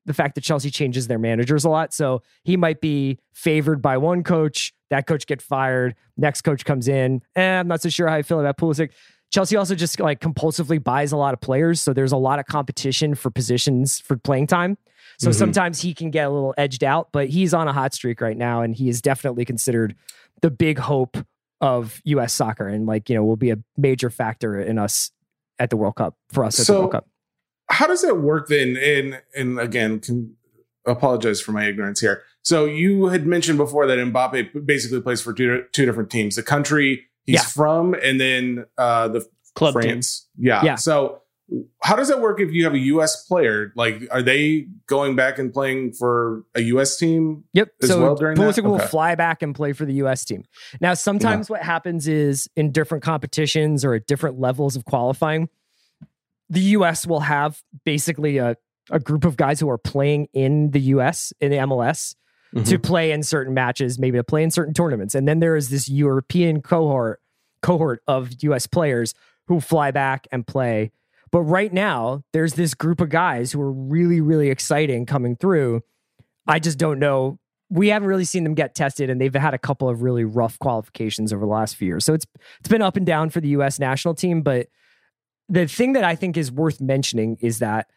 the fact that Chelsea changes their managers a lot. So he might be favored by one coach, that coach get fired, next coach comes in. I'm not so sure how I feel about Pulisic. Chelsea also just like compulsively buys a lot of players. So there's a lot of competition for positions for playing time. So sometimes he can get a little edged out, but he's on a hot streak right now. And he is definitely considered the big hope of U.S. soccer. And like, will be a major factor in us at the World Cup, for us at the World Cup.
How does it work then? And again, apologize for my ignorance here. So you had mentioned before that Mbappe basically plays for two different teams: the country he's from, and then the
club
France.
Team.
Yeah. So how does that work if you have a U.S. player? Like, are they going back and playing for a U.S. team?
Yep.
As
so
well during
Pulisic
that?
will fly back and play for the U.S. team. Now, sometimes what happens is in different competitions or at different levels of qualifying, the U.S. will have basically a group of guys who are playing in the U.S. in the MLS to play in certain matches, maybe to play in certain tournaments. And then there is this European cohort of U.S. players who fly back and play. But right now, there's this group of guys who are really, really exciting coming through. I just don't know. We haven't really seen them get tested, and they've had a couple of really rough qualifications over the last few years. So it's been up and down for the U.S. national team. But the thing that I think is worth mentioning is that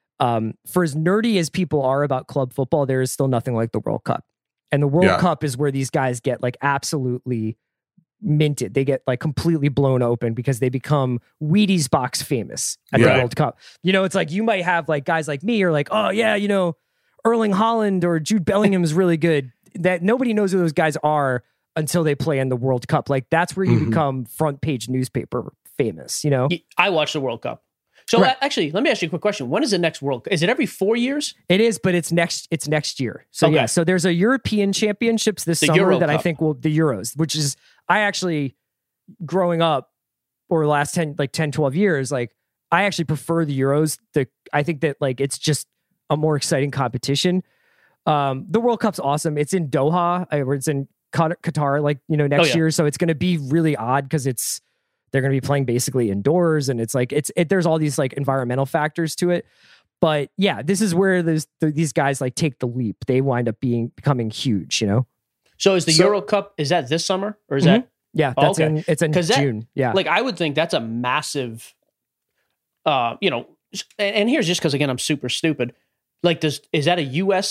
for as nerdy as people are about club football, there is still nothing like the World Cup. And the World Cup is where these guys get like absolutely minted. They get like completely blown open because they become Wheaties box famous at the World Cup. It's like you might have like guys like me or like, oh yeah, Erling Haaland or Jude Bellingham is really good. That nobody knows who those guys are until they play in the World Cup. Like that's where you become front page newspaper famous,
I watch the World Cup. So actually, let me ask you a quick question. When is the next World Cup? Is it every 4 years?
It is, but it's next year. So so there's a European Championships this summer
Euro
that
Cup.
I think will the Euros, which is I actually growing up over the last 10, 12 years, like I actually prefer the Euros. I think that like it's just a more exciting competition. The World Cup's awesome. It's in Doha, or it's in Qatar, like next year. So it's going to be really odd because they're going to be playing basically indoors, and it's like there's all these like environmental factors to it. But yeah, this is where these guys like take the leap. They wind up becoming huge,
So is the Euro Cup, is that this summer or is that?
Yeah, it's in June. Yeah.
Like I would think that's a massive, and here's just because again, I'm super stupid. Like is that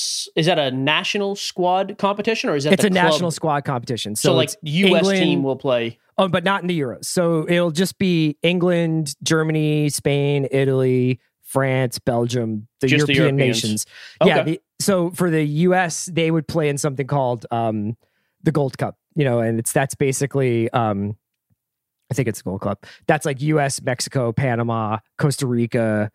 a national squad competition or is that
it's a national squad competition?
So like U.S.
England,
team will play.
Oh, but not in the Euros. So it'll just be England, Germany, Spain, Italy, France, Belgium, the European nations.
Okay.
Yeah. So for the U.S., they would play in something called the Gold Cup, and that's basically, I think it's the Gold Cup. That's like U.S., Mexico, Panama, Costa Rica,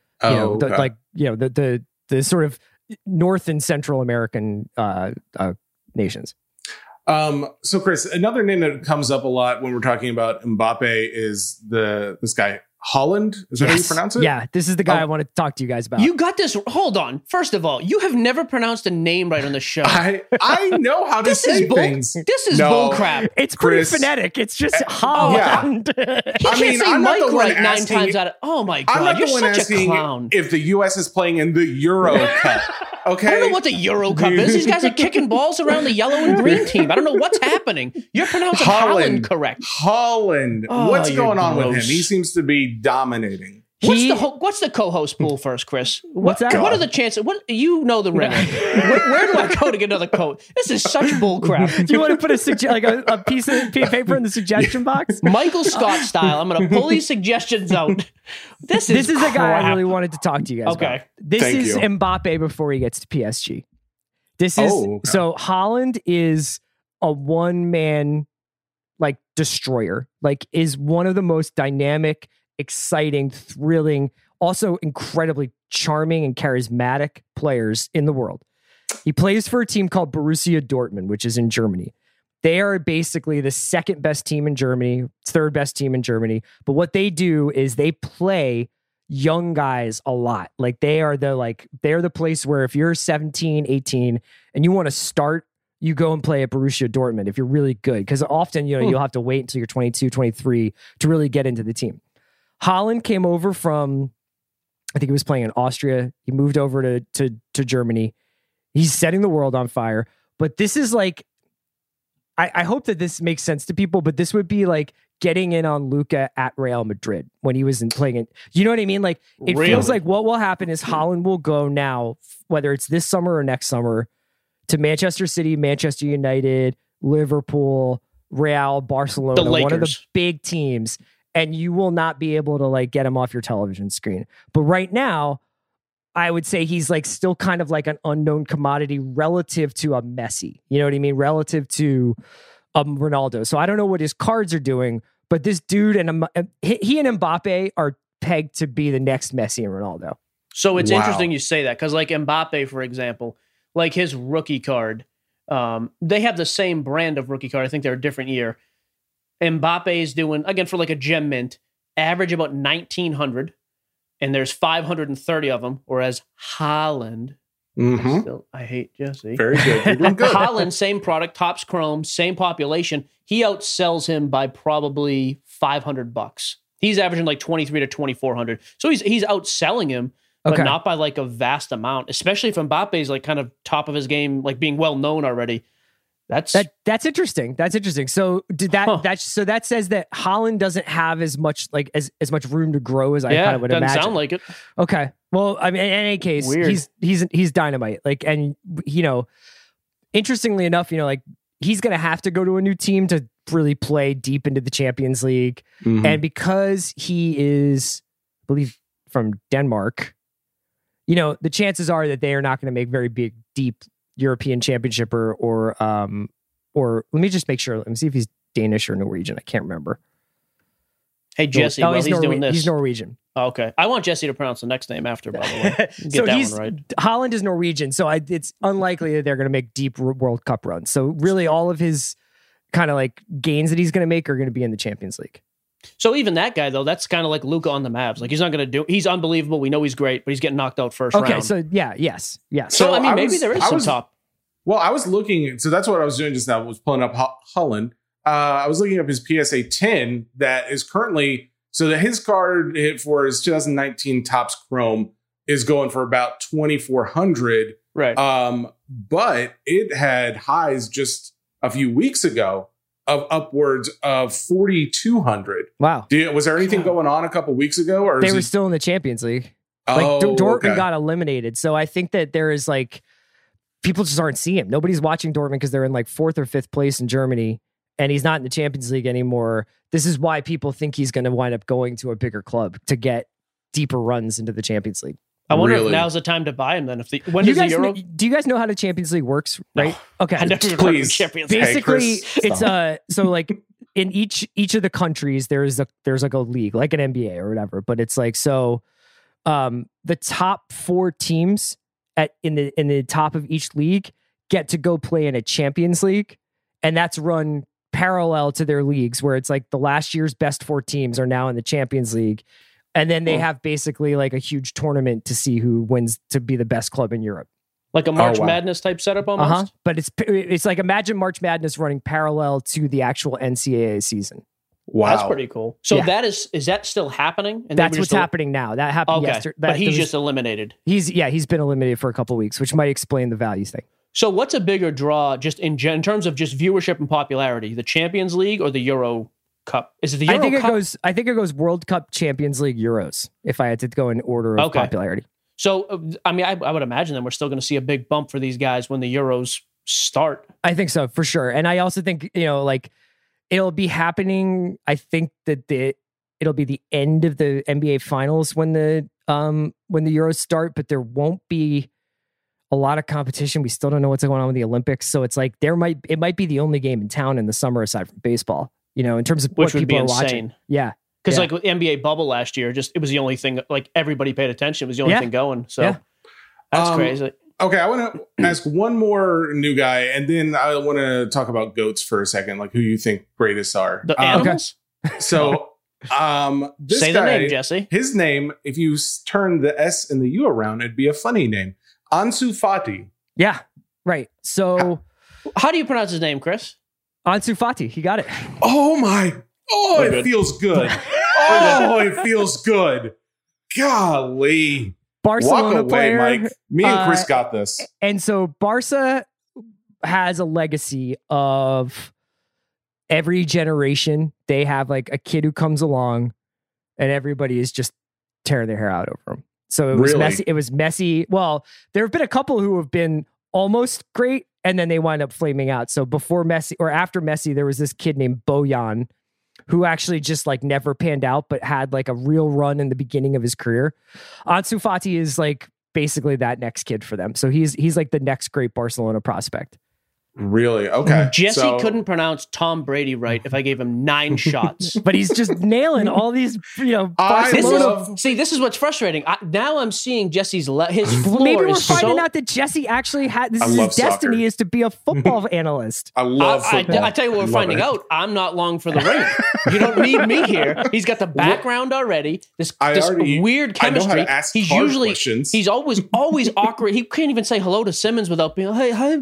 the sort of North and Central American nations.
So Chris, another name that comes up a lot when we're talking about Mbappe is this guy Haaland. Is that how you pronounce it?
Yeah, this is the guy I wanted to talk to you guys about.
You got this. Hold on. First of all, you have never pronounced a name right on the show.
I know how to say things.
This is bull crap.
It's pretty phonetic. It's just Haaland.
He can't say Mike right 9 times out of. Oh my god,
I'm not
you're
the one
such a
asking
clown.
if the U.S. is playing in the Euro Cup. Okay.
I don't know what the Euro Cup is. These guys are kicking balls around the yellow and green team. I don't know what's happening. You're pronouncing Haaland correct.
Haaland.
Oh,
what's going on
gross.
with him? He seems to be dominating.
What's the co-host pool first, Chris?
What's that?
What are the chances? What the ringer? where do I go to get another coat? This is such bull crap.
Do you want to put a piece of paper in the suggestion box?
Michael Scott style. I'm going to pull these suggestions out. This is
a guy I really wanted to talk to you guys about. This
Thank
is
you.
Mbappe before he gets to PSG. This is so Haaland is a one-man like destroyer. Like is one of the most dynamic, exciting, thrilling, also incredibly charming and charismatic players in the world. He plays for a team called Borussia Dortmund, which is in Germany. They are basically the second best team in Germany, third best team in Germany. But what they do is they play young guys a lot. Like they're the place where if you're 17, 18 and you want to start, you go and play at Borussia Dortmund if you're really good. Because often, you'll have to wait until you're 22, 23 to really get into the team. Haaland came over from I think he was playing in Austria. He moved over to Germany. He's setting the world on fire. But this is like, I hope that this makes sense to people, but this would be like getting in on Luka at Real Madrid when he was playing it. You know what I mean? Like, it feels like what will happen is Haaland will go now, whether it's this summer or next summer, to Manchester City, Manchester United, Liverpool, Real, Barcelona, one of the big teams, and you will not be able to like get him off your television screen. But right now, I would say he's like still kind of like an unknown commodity relative to a Messi. You know what I mean? Relative to Ronaldo. So I don't know what his cards are doing, but this dude and he and Mbappe are pegged to be the next Messi and Ronaldo.
So it's interesting you say that, because like Mbappe, for example, like his rookie card, they have the same brand of rookie card. I think they're a different year. Mbappe is doing, again, for like a gem mint, average about 1,900, and there's 530 of them, whereas Haaland, I hate Jesse.
Very good. You're doing good.
Haaland, same product, Topps Chrome, same population. He outsells him by probably $500. He's averaging like 23 to 2,400. So he's outselling him, but not by like a vast amount, especially if Mbappe is like kind of top of his game, like being well known already. That's
interesting. That's interesting. So that says that Haaland doesn't have as much like as much room to grow as I kind of would imagine.
Sound like it.
Okay. Well, I mean, in any case,
weird.
He's dynamite. Like, and you know, interestingly enough, you know, like he's gonna have to go to a new team to really play deep into the Champions League, and because he is, I believe, from Denmark, you know, the chances are that they are not going to make very big, deep European Championship or let me just make sure. Let me see if he's Danish or Norwegian. I can't remember.
Hey, Jesse, he's doing this.
He's Norwegian.
Oh, okay. I want Jesse to pronounce the next name after, by the way. Get
so
that one right.
Haaland is Norwegian, so it's unlikely that they're going to make deep World Cup runs. So really all of his kind of like gains that he's going to make are going to be in the Champions League.
So even that guy, though, that's kind of like Luka on the Mavs. Like, he's not going to he's unbelievable. We know he's great, but he's getting knocked out first round.
Okay, so yes.
So, I mean, maybe there is some top.
Well, I was looking, so that's what I was doing just now, was pulling up Haaland. I was looking up his PSA 10 that is currently, so that his card for his 2019 Topps Chrome is going for about 2,400.
Right.
But it had highs just a few weeks ago of upwards of 4,200.
Wow.
Was there anything going on a couple weeks ago? Or
they were still in the Champions League. Like Dortmund got eliminated. So I think that there is like, people just aren't seeing him. Nobody's watching Dortmund because they're in like 4th or 5th place in Germany, and he's not in the Champions League anymore. This is why people think he's going to wind up going to a bigger club to get deeper runs into the Champions League.
I wonder if now's the time to buy him then. When does the Euro?
Do you guys know how the Champions League works? Right?
No.
Okay.
I never please. Champions League.
Basically, it's so like in each of the countries there's like a league, like an NBA or whatever. But it's like the top 4 teams in the top of each league get to go play in a Champions League, and that's run parallel to their leagues, where it's like the last year's best 4 teams are now in the Champions League, and then they have basically like a huge tournament to see who wins to be the best club in Europe,
like a March Madness type setup almost.
But it's like, imagine March Madness running parallel to the actual NCAA season.
Wow,
that's pretty cool. So is that still happening?
And that's what's happening now. That happened yesterday.
But he's just eliminated.
He's been eliminated for a couple of weeks, which might explain the value thing.
So what's a bigger draw, just in terms of just viewership and popularity, the Champions League or the Euro Cup? Is it the Euro Cup?
I think it goes World Cup, Champions League, Euros. If I had to go in order of popularity.
So I mean, I would imagine that we're still going to see a big bump for these guys when the Euros start.
I think so, for sure. And I also think, you know, like, it'll be happening. I think that it'll be the end of the NBA Finals when the Euros start, but there won't be a lot of competition. We still don't know what's going on with the Olympics, so it's like it might be the only game in town in the summer aside from baseball. You know, in terms of what people are watching. Yeah,
because like with NBA bubble last year, it was the only thing. Like, everybody paid attention. It was the only thing going. So that's crazy.
Okay, I want to ask one more new guy, and then I want to talk about GOATs for a second, like who you think greatest are.
The animals?
So, this
Say
guy,
the name, Jesse.
His name, if you turn the S and the U around, it'd be a funny name. Ansu Fati.
Yeah, right. So,
how do you pronounce his name, Chris?
Ansu Fati. He got it.
Oh, my. Oh, it feels good. Oh, it feels good. golly.
Barcelona
Walk away,
player.
Mike. Me and Chris got this.
And so Barca has a legacy of every generation. They have like a kid who comes along and everybody is just tearing their hair out over him. So it was Messi. It was Messi. Well, there have been a couple who have been almost great and then they wind up flaming out. So before Messi or after Messi, there was this kid named Bojan who actually just like never panned out, but had like a real run in the beginning of his career. Ansu Fati is like basically that next kid for them. So he's like the next great Barcelona prospect.
Really? Okay.
Jesse couldn't pronounce Tom Brady right if I gave him 9 shots.
But he's just nailing all these,
Barcelona. This is what's frustrating. Now I'm seeing Jesse's his floor.
Maybe we're
is
finding out that Jesse actually had his destiny is to be a football analyst.
I love football.
I tell you what we're finding out. I'm not long for the ring. You don't need me here. He's got the background already. This weird chemistry.
I know how to ask questions.
He's always awkward. He can't even say hello to Simmons without being hi.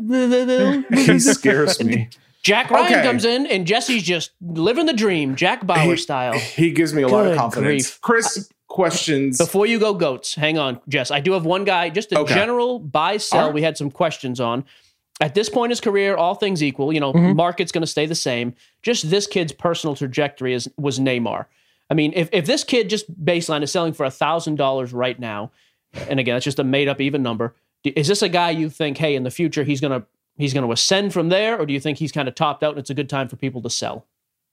He scares me.
Jack Ryan comes in and Jesse's just living the dream, Jack Bauer style.
He gives me a lot of confidence. Chris, questions.
Before you go goats, hang on, Jess. I do have one guy, just a general buy, sell. We had some questions on. At this point in his career, all things equal, market's going to stay the same. Just this kid's personal trajectory was Neymar. I mean, if this kid just baseline is selling for $1,000 right now, and again, that's just a made up even number, is this a guy you think, hey, in the future, he's going to ascend from there, or do you think he's kind of topped out and it's a good time for people to sell?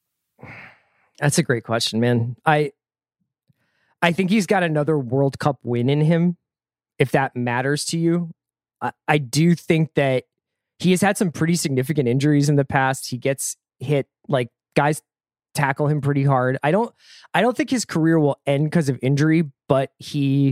That's a great question, man. I think he's got another World Cup win in him, if that matters to you. I do think that he has had some pretty significant injuries in the past. He gets hit, like guys tackle him pretty hard. I don't think his career will end because of injury, but this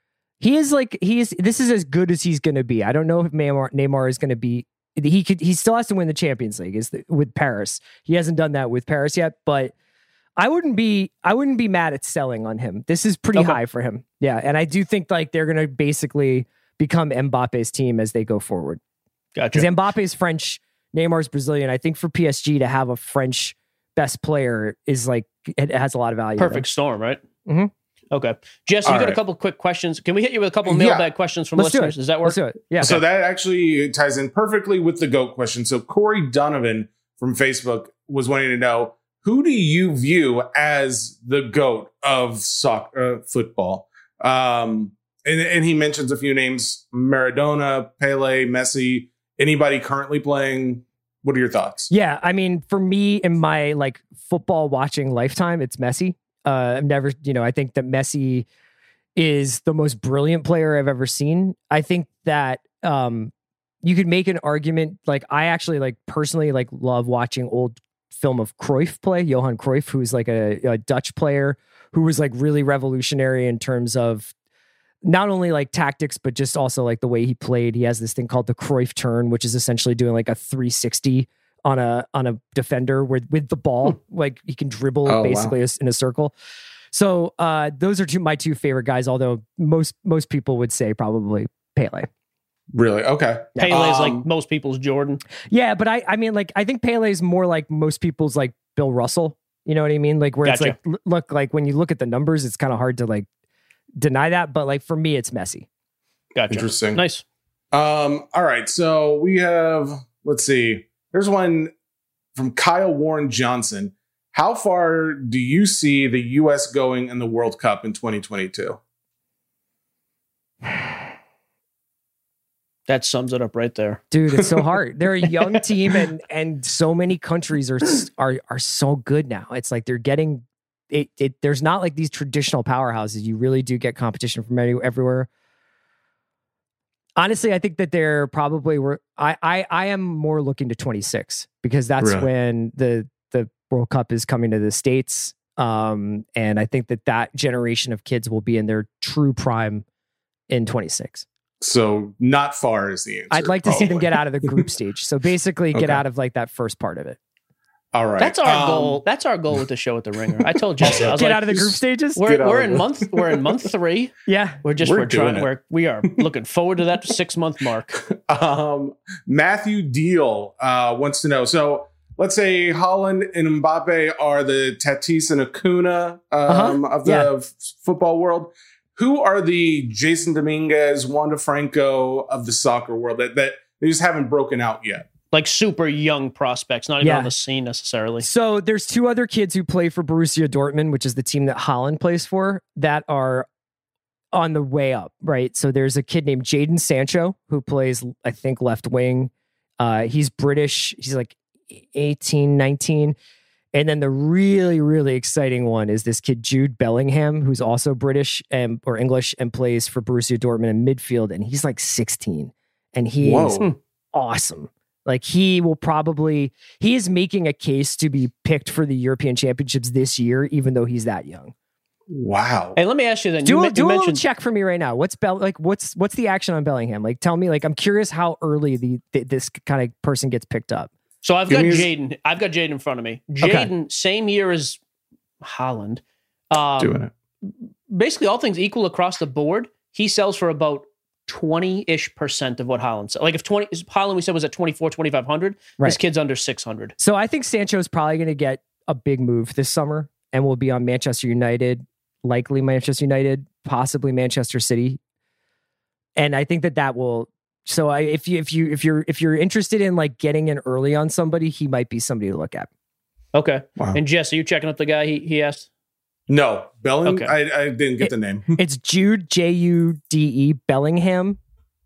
is as good as he's going to be. I don't know if Neymar is going to be. He still has to win the Champions League with Paris. He hasn't done that with Paris yet, but I wouldn't be mad at selling on him. This is pretty high for him. Yeah. And I do think like they're going to basically become Mbappe's team as they go forward.
Gotcha.
Because Mbappe's French, Neymar's Brazilian. I think for PSG to have a French best player is like, it has a lot of value.
Perfect storm, right?
Mm-hmm.
Okay. Jess, you got a couple quick questions. Can we hit you with a couple of mailbag questions from listeners? Does that work?
Let's do it. Yeah.
So that actually ties in perfectly with the GOAT question. So Corey Donovan from Facebook was wanting to know, who do you view as the GOAT of football? And he mentions a few names: Maradona, Pele, Messi. Anybody currently playing? What are your thoughts?
Yeah, I mean, for me in my like football watching lifetime, it's Messi. I've never, I think that Messi is the most brilliant player I've ever seen. I think that you could make an argument. Like, I actually like personally like love watching old film of Cruyff play, Johan Cruyff, who's like a Dutch player who was like really revolutionary in terms of not only like tactics, but just also like the way he played. He has this thing called the Cruyff turn, which is essentially doing like a 360 on a defender with the ball. Like he can dribble basically in a circle. So those are my two favorite guys, although most people would say probably Pele.
Really? Okay.
Pele is like most people's Jordan.
Yeah, but I mean, like, I think Pele is more like most people's like Bill Russell. You know what I mean? Like where it's like, look, like when you look at the numbers, it's kind of hard to like deny that. But like for me, it's Messi.
Gotcha.
Interesting.
Nice.
All right. So we have, let's see. There's one from Kyle Warren Johnson. How far do you see the U.S. going in the World Cup in 2022?
That sums it up right there.
Dude, it's so hard. They're a young team and so many countries are so good now. It's like they're getting it. There's not like these traditional powerhouses. You really do get competition from everywhere. Honestly, I think that they're probably I am more looking to 26 because that's when the World Cup is coming to the States. And I think that generation of kids will be in their true prime in 26.
So not far is the answer.
I'd like to see them get out of the group stage. So basically get out of like that first part of it.
All right.
That's our goal. That's our goal with the show at the Ringer. I told Jesse, I was
get out of the group stages.
We're in month 3.
Yeah.
We are looking forward to that 6-month mark.
Matthew Deal wants to know. So let's say Haaland and Mbappe are the Tatis and Acuna of the football world. who are the Jason Dominguez, Wander Franco of the soccer world that they just haven't broken out yet?
Like super young prospects, not even on the scene necessarily.
So there's two other kids who play for Borussia Dortmund, which is the team that Haaland plays for, that are on the way up, right? So there's a kid named Jadon Sancho who plays, I think, left wing. He's British. He's like 18, 19. And then the really, really exciting one is this kid, Jude Bellingham, who's also British or English and plays for Borussia Dortmund in midfield. And he's like 16. And he is awesome. Like he is making a case to be picked for the European Championships this year, even though he's that young.
Wow.
Hey, let me ask you then.
Do a little check for me right now. What's the action on Bellingham? Like, tell me. Like, I'm curious how early this kind of person gets picked up.
So I've got Jadon. I've got Jadon in front of me. Jadon, same year as Haaland.
Doing it.
Basically, all things equal across the board, he sells for about 20-ish% of what Haaland sells. Like if Haaland we said was at 2,500, this kid's under 600.
So I think Sancho's probably going to get a big move this summer and will be on Manchester United, likely Manchester United, possibly Manchester City. And I think that will. So if you're interested in like getting in early on somebody, he might be somebody to look at.
Okay. Wow. And Jess, are you checking up the guy he asked?
No, Bellingham. Okay. I didn't get the name.
It's Jude, Jude Bellingham,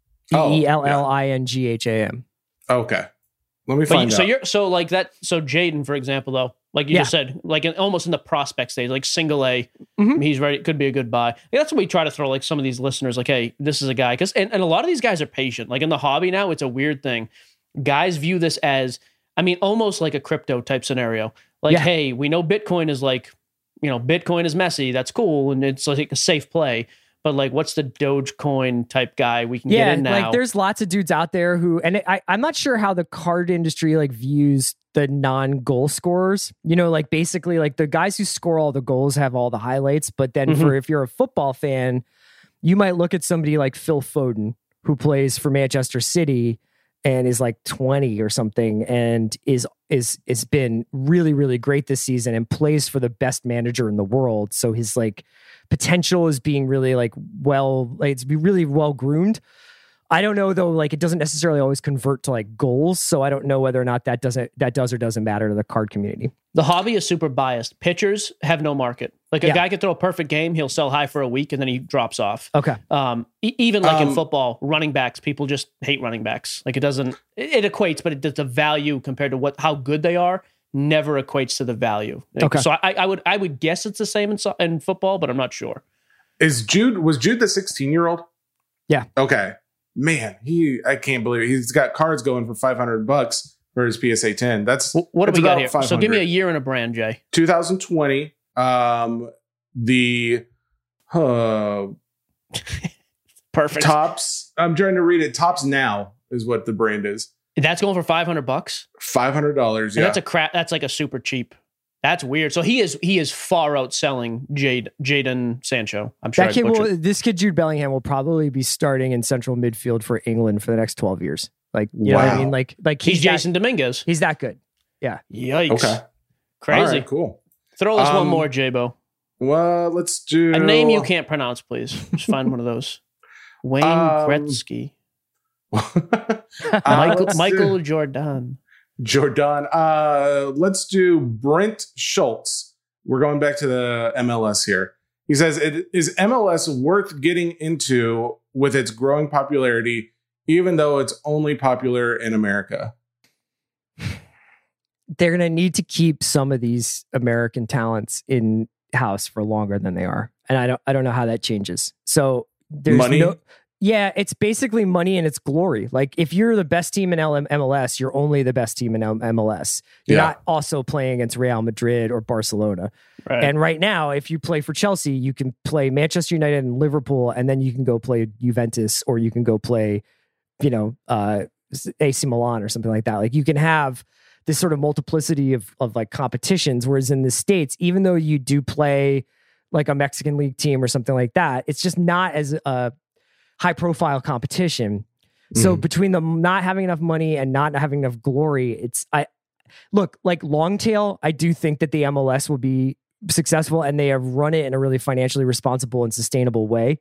Bellingham.
Okay, let me find out.
So Jadon, for example, though, like you just said, like almost in the prospect stage, like single A, he's ready. Could be a good buy. That's what we try to throw like some of these listeners, like, hey, this is a guy, because and a lot of these guys are patient. Like in the hobby now, it's a weird thing. Guys view this as, I mean, almost like a crypto type scenario. Like, hey, we know Bitcoin is like, Bitcoin is messy. That's cool. And it's like a safe play. But like, what's the Dogecoin type guy we can get in now?
Like there's lots of dudes out there who, and I'm not sure how the card industry like views the non-goal scorers. Like basically like the guys who score all the goals have all the highlights. But then if you're a football fan, you might look at somebody like Phil Foden, who plays for Manchester City and is like 20 or something and is been really, really great this season and plays for the best manager in the world. So his like potential is being really like it's be really well groomed. I don't know though, like it doesn't necessarily always convert to like goals. So I don't know whether or not that does or doesn't matter to the card community.
The hobby is super biased. Pitchers have no market. Like a guy could throw a perfect game, he'll sell high for a week and then he drops off.
Okay.
Even like in football, running backs, people just hate running backs. Like it equates, but the value compared to how good they are never equates to the value. Like, so I would guess it's the same in football, but I'm not sure.
Was Jude the 16-year-old?
Yeah.
Okay. Man, I can't believe it. He's got cards going for $500 for his PSA 10. That's
what do we got here?
500.
So give me a year and a brand, Jay.
2020.
Perfect.
Tops. I'm trying to read it. Tops Now is what the brand is.
That's going for $500.
$500. Yeah,
that's like a super cheap. That's weird. So he is far outselling Jadon Sancho. I'm sure
this kid Jude Bellingham will probably be starting in central midfield for England for the next 12 years. Like, you know what I mean? Like
he's Jason Dominguez.
He's that good. Yeah.
Yikes.
Okay.
Crazy.
All right, cool.
Throw us one more, J-Bo.
Well, let's do
a name you can't pronounce, please. Just find one of those. Wayne Gretzky. Michael Jordan.
Let's do Brent Schultz. We're going back to the MLS here. He says, is MLS worth getting into with its growing popularity, even though it's only popular in America?
They're going to need to keep some of these American talents in house for longer than they are. And I don't know how that changes. So there's
money.
It's basically money and it's glory. Like if you're the best team in MLS, you're only the best team in MLS. You're not also playing against Real Madrid or Barcelona.
Right.
And right now, if you play for Chelsea, you can play Manchester United and Liverpool, and then you can go play Juventus, or you can go play, AC Milan or something like that. Like you can have this sort of multiplicity of like competitions. Whereas in the States, even though you do play like a Mexican league team or something like that, it's just not as high profile competition. So between them not having enough money and not having enough glory, like long tail, I do think that the MLS will be successful, and they have run it in a really financially responsible and sustainable way.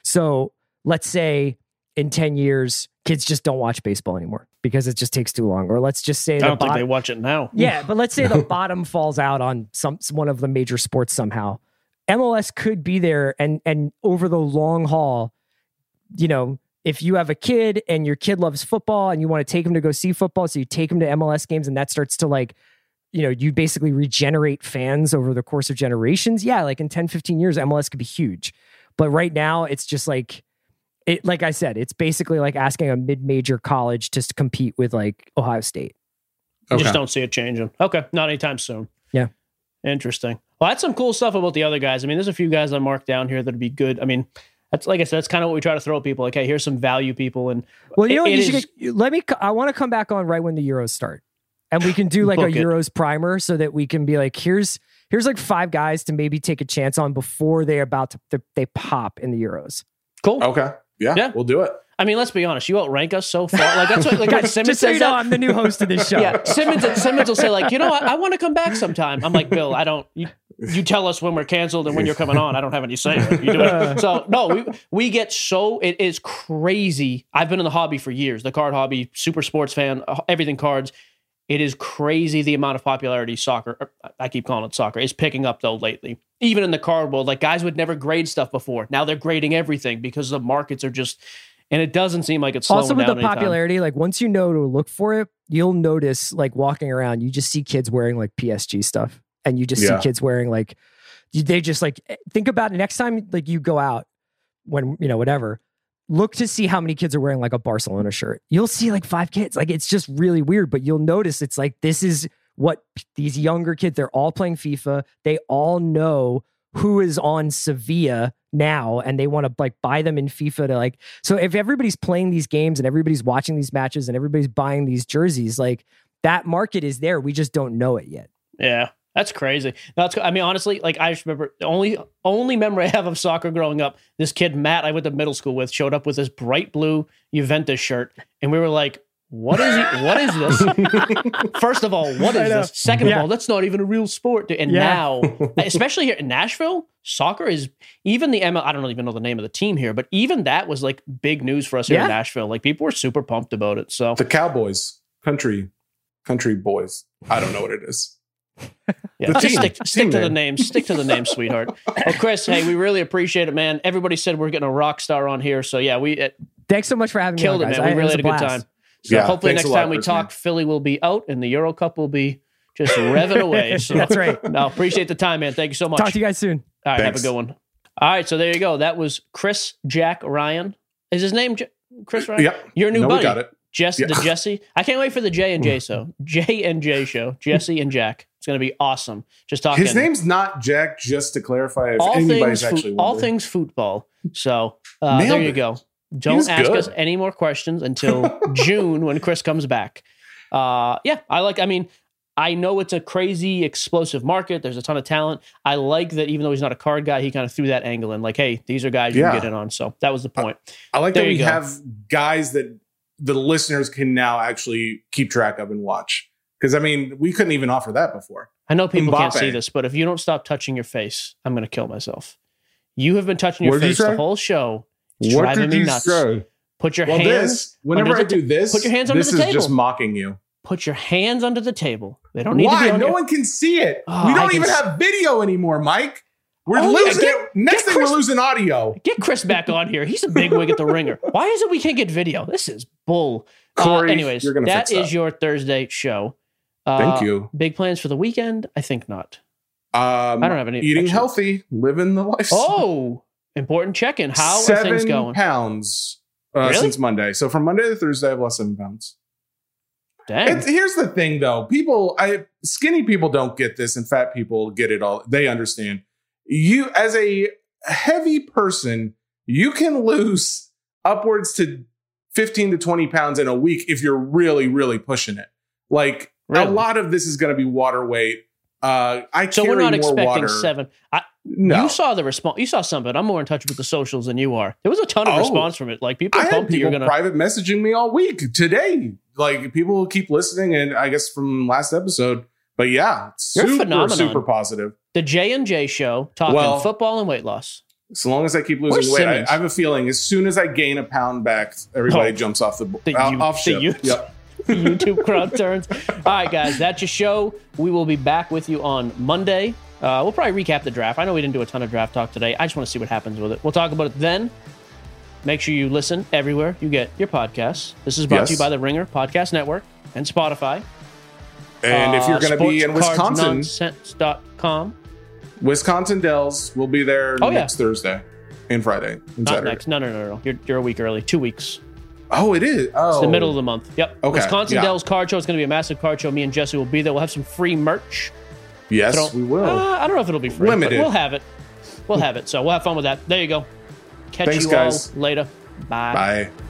So let's say in 10 years, kids just don't watch baseball anymore because it just takes too long. Or let's just say
I don't think they watch it now.
Yeah, but let's say the bottom falls out on one of the major sports somehow. MLS could be there, and over the long haul, you know, if you have a kid and your kid loves football and you want to take him to go see football, so you take him to MLS games, and that starts to, like, you know, you basically regenerate fans over the course of generations. Yeah, like in 10, 15 years, MLS could be huge. But right now, it's just like, like I said, it's basically like asking a mid-major college to compete with like Ohio State.
You just don't see it changing. Okay, not anytime soon.
Yeah.
Interesting. Well, that's some cool stuff about the other guys. I mean, there's a few guys I marked down here that'd be good. I mean, that's, like I said, that's kind of what we try to throw at people. Like, hey, here's some value people. And
well, you know what? I want to come back on right when the Euros start, and we can do like a Euros primer so that we can be like, here's like 5 guys to maybe take a chance on before they're about to they pop in the Euros.
Cool.
Okay. Yeah, we'll do it.
I mean, let's be honest. You outrank us so far. Like, that's what, like, when Simmons
just so you know, I'm the new host of this show.
Yeah, Simmons will say, like, you know what? I want to come back sometime. I'm like, Bill, I don't. You tell us when we're canceled and when you're coming on. I don't have any say. You do it. So no, we get so, it is crazy. I've been in the hobby for years. The card hobby, super sports fan, everything cards. It is crazy the amount of popularity soccer, I keep calling it soccer, is picking up though lately. Even in the card world, like, guys would never grade stuff before. Now they're grading everything because the markets are just, and it doesn't seem like it's slowing down.
Also with the popularity, like, once you know to look for it, you'll notice, like, walking around, you just see kids wearing like PSG stuff, and you just see kids wearing like, they just like, think about it next time, like, you go out when, you know, whatever, look to see how many kids are wearing like a Barcelona shirt. You'll see like 5 kids. Like, it's just really weird, but you'll notice it's like, this is what these younger kids, they're all playing FIFA. They all know who is on Sevilla now, and they want to like buy them in FIFA to like, so if everybody's playing these games and everybody's watching these matches and everybody's buying these jerseys, like, that market is there. We just don't know it yet.
Yeah. That's crazy. I mean, honestly, like, I just remember the only memory I have of soccer growing up, this kid, Matt, I went to middle school with, showed up with this bright blue Juventus shirt. And we were like, what is this? First of all, what is this? Second of all, that's not even a real sport. And now, especially here in Nashville, soccer is, even the ML, I don't even know the name of the team here, but even that was like big news for us here in Nashville. Like, people were super pumped about it. So
the Cowboys, country boys. I don't know what it is.
Yeah, stick to the name. Stick to the name, sweetheart. Well, Chris, hey, we really appreciate it, man. Everybody said we're getting a rock star on here, so yeah,
thanks so much for having me.
Killed
on,
it,
guys.
man. We really had a good time. So hopefully next time we talk, Philly will be out and the Euro Cup will be just revving away. So,
that's right.
No, appreciate the time, man. Thank you so much.
Talk to you guys soon.
All right, have a good one. All right, so there you go. That was Chris Jack Ryan. Is his name Chris Ryan?
Yep.
Your new buddy.
We got it.
The Jesse. I can't wait for the J&J show. J&J show. Jesse and Jack. It's going to be awesome. Just talking.
His name's not Jack, just to clarify, if anybody's actually wondering.
All things football. So there you go. Don't ask us any more questions until June when Chris comes back. I know it's a crazy, explosive market. There's a ton of talent. I like that even though he's not a card guy, he kind of threw that angle in. Like, hey, these are guys you can get in on. So that was the point.
I like that we have guys that the listeners can now actually keep track of and watch. Because, I mean, we couldn't even offer that before.
I know people can't see this, but if you don't stop touching your face, I'm going to kill myself. You have been touching your face the whole show. It's driving me nuts. Put your hands.
Whenever I do this,
put your hands under the table.
This is just mocking you.
Put your hands under the table. They don't need to be on
No one can see it.
Oh,
we don't even have video anymore, Mike. We're losing it. Next thing, we're losing audio.
Get Chris back on here. He's a big wig at the Ringer. Why is it we can't get video? This is bull.
Corey,
anyways, that is your Thursday show.
Thank you.
Big plans for the weekend? I think not. I don't have any.
Eating healthy, living the lifestyle.
Oh, important check-in. How are things going?
7 pounds since Monday. So from Monday to Thursday, I've lost 7 pounds.
Dang.
Here's the thing, though. Skinny people don't get this, and fat people get it all. They understand. You, as a heavy person, you can lose upwards to 15 to 20 pounds in a week if you're really, really pushing it. Like, a lot of this is going to be water weight. So
we're not expecting
water.
7.
No.
You saw the response. You saw some, but I'm more in touch with the socials than you are. There was a ton of response from it. Like, people pumped that you're going to
private messaging me all week today. Like, people keep listening, and I guess from last episode, But yeah, super positive.
The J&J show talking football and weight loss.
So long as I keep losing weight, I have a feeling as soon as I gain a pound back, everybody jumps off off ship. Yep.
YouTube crowd turns. All right, guys, that's your show. We will be back with you on Monday. We'll probably recap the draft. I know we didn't do a ton of draft talk today. I just want to see what happens with it. We'll talk about it then. Make sure you listen everywhere you get your podcasts. This is brought to you by the Ringer Podcast Network and Spotify.
And if you're going to be in Wisconsin,
sportscardsnonsense.com.
Wisconsin Dells will be there next Thursday and Friday and
Not
Saturday.
Next. No. You're a week early. 2 weeks.
Oh, it is. Oh,
it's the middle of the month. Yep.
Okay.
Wisconsin Dells Card Show is going to be a massive card show. Me and Jesse will be there. We'll have some free merch.
Yes, we will.
I don't know if it'll be free.
Limited.
But we'll have it. We'll have it. So we'll have fun with that. There you go. Catch you all later. Bye.
Bye.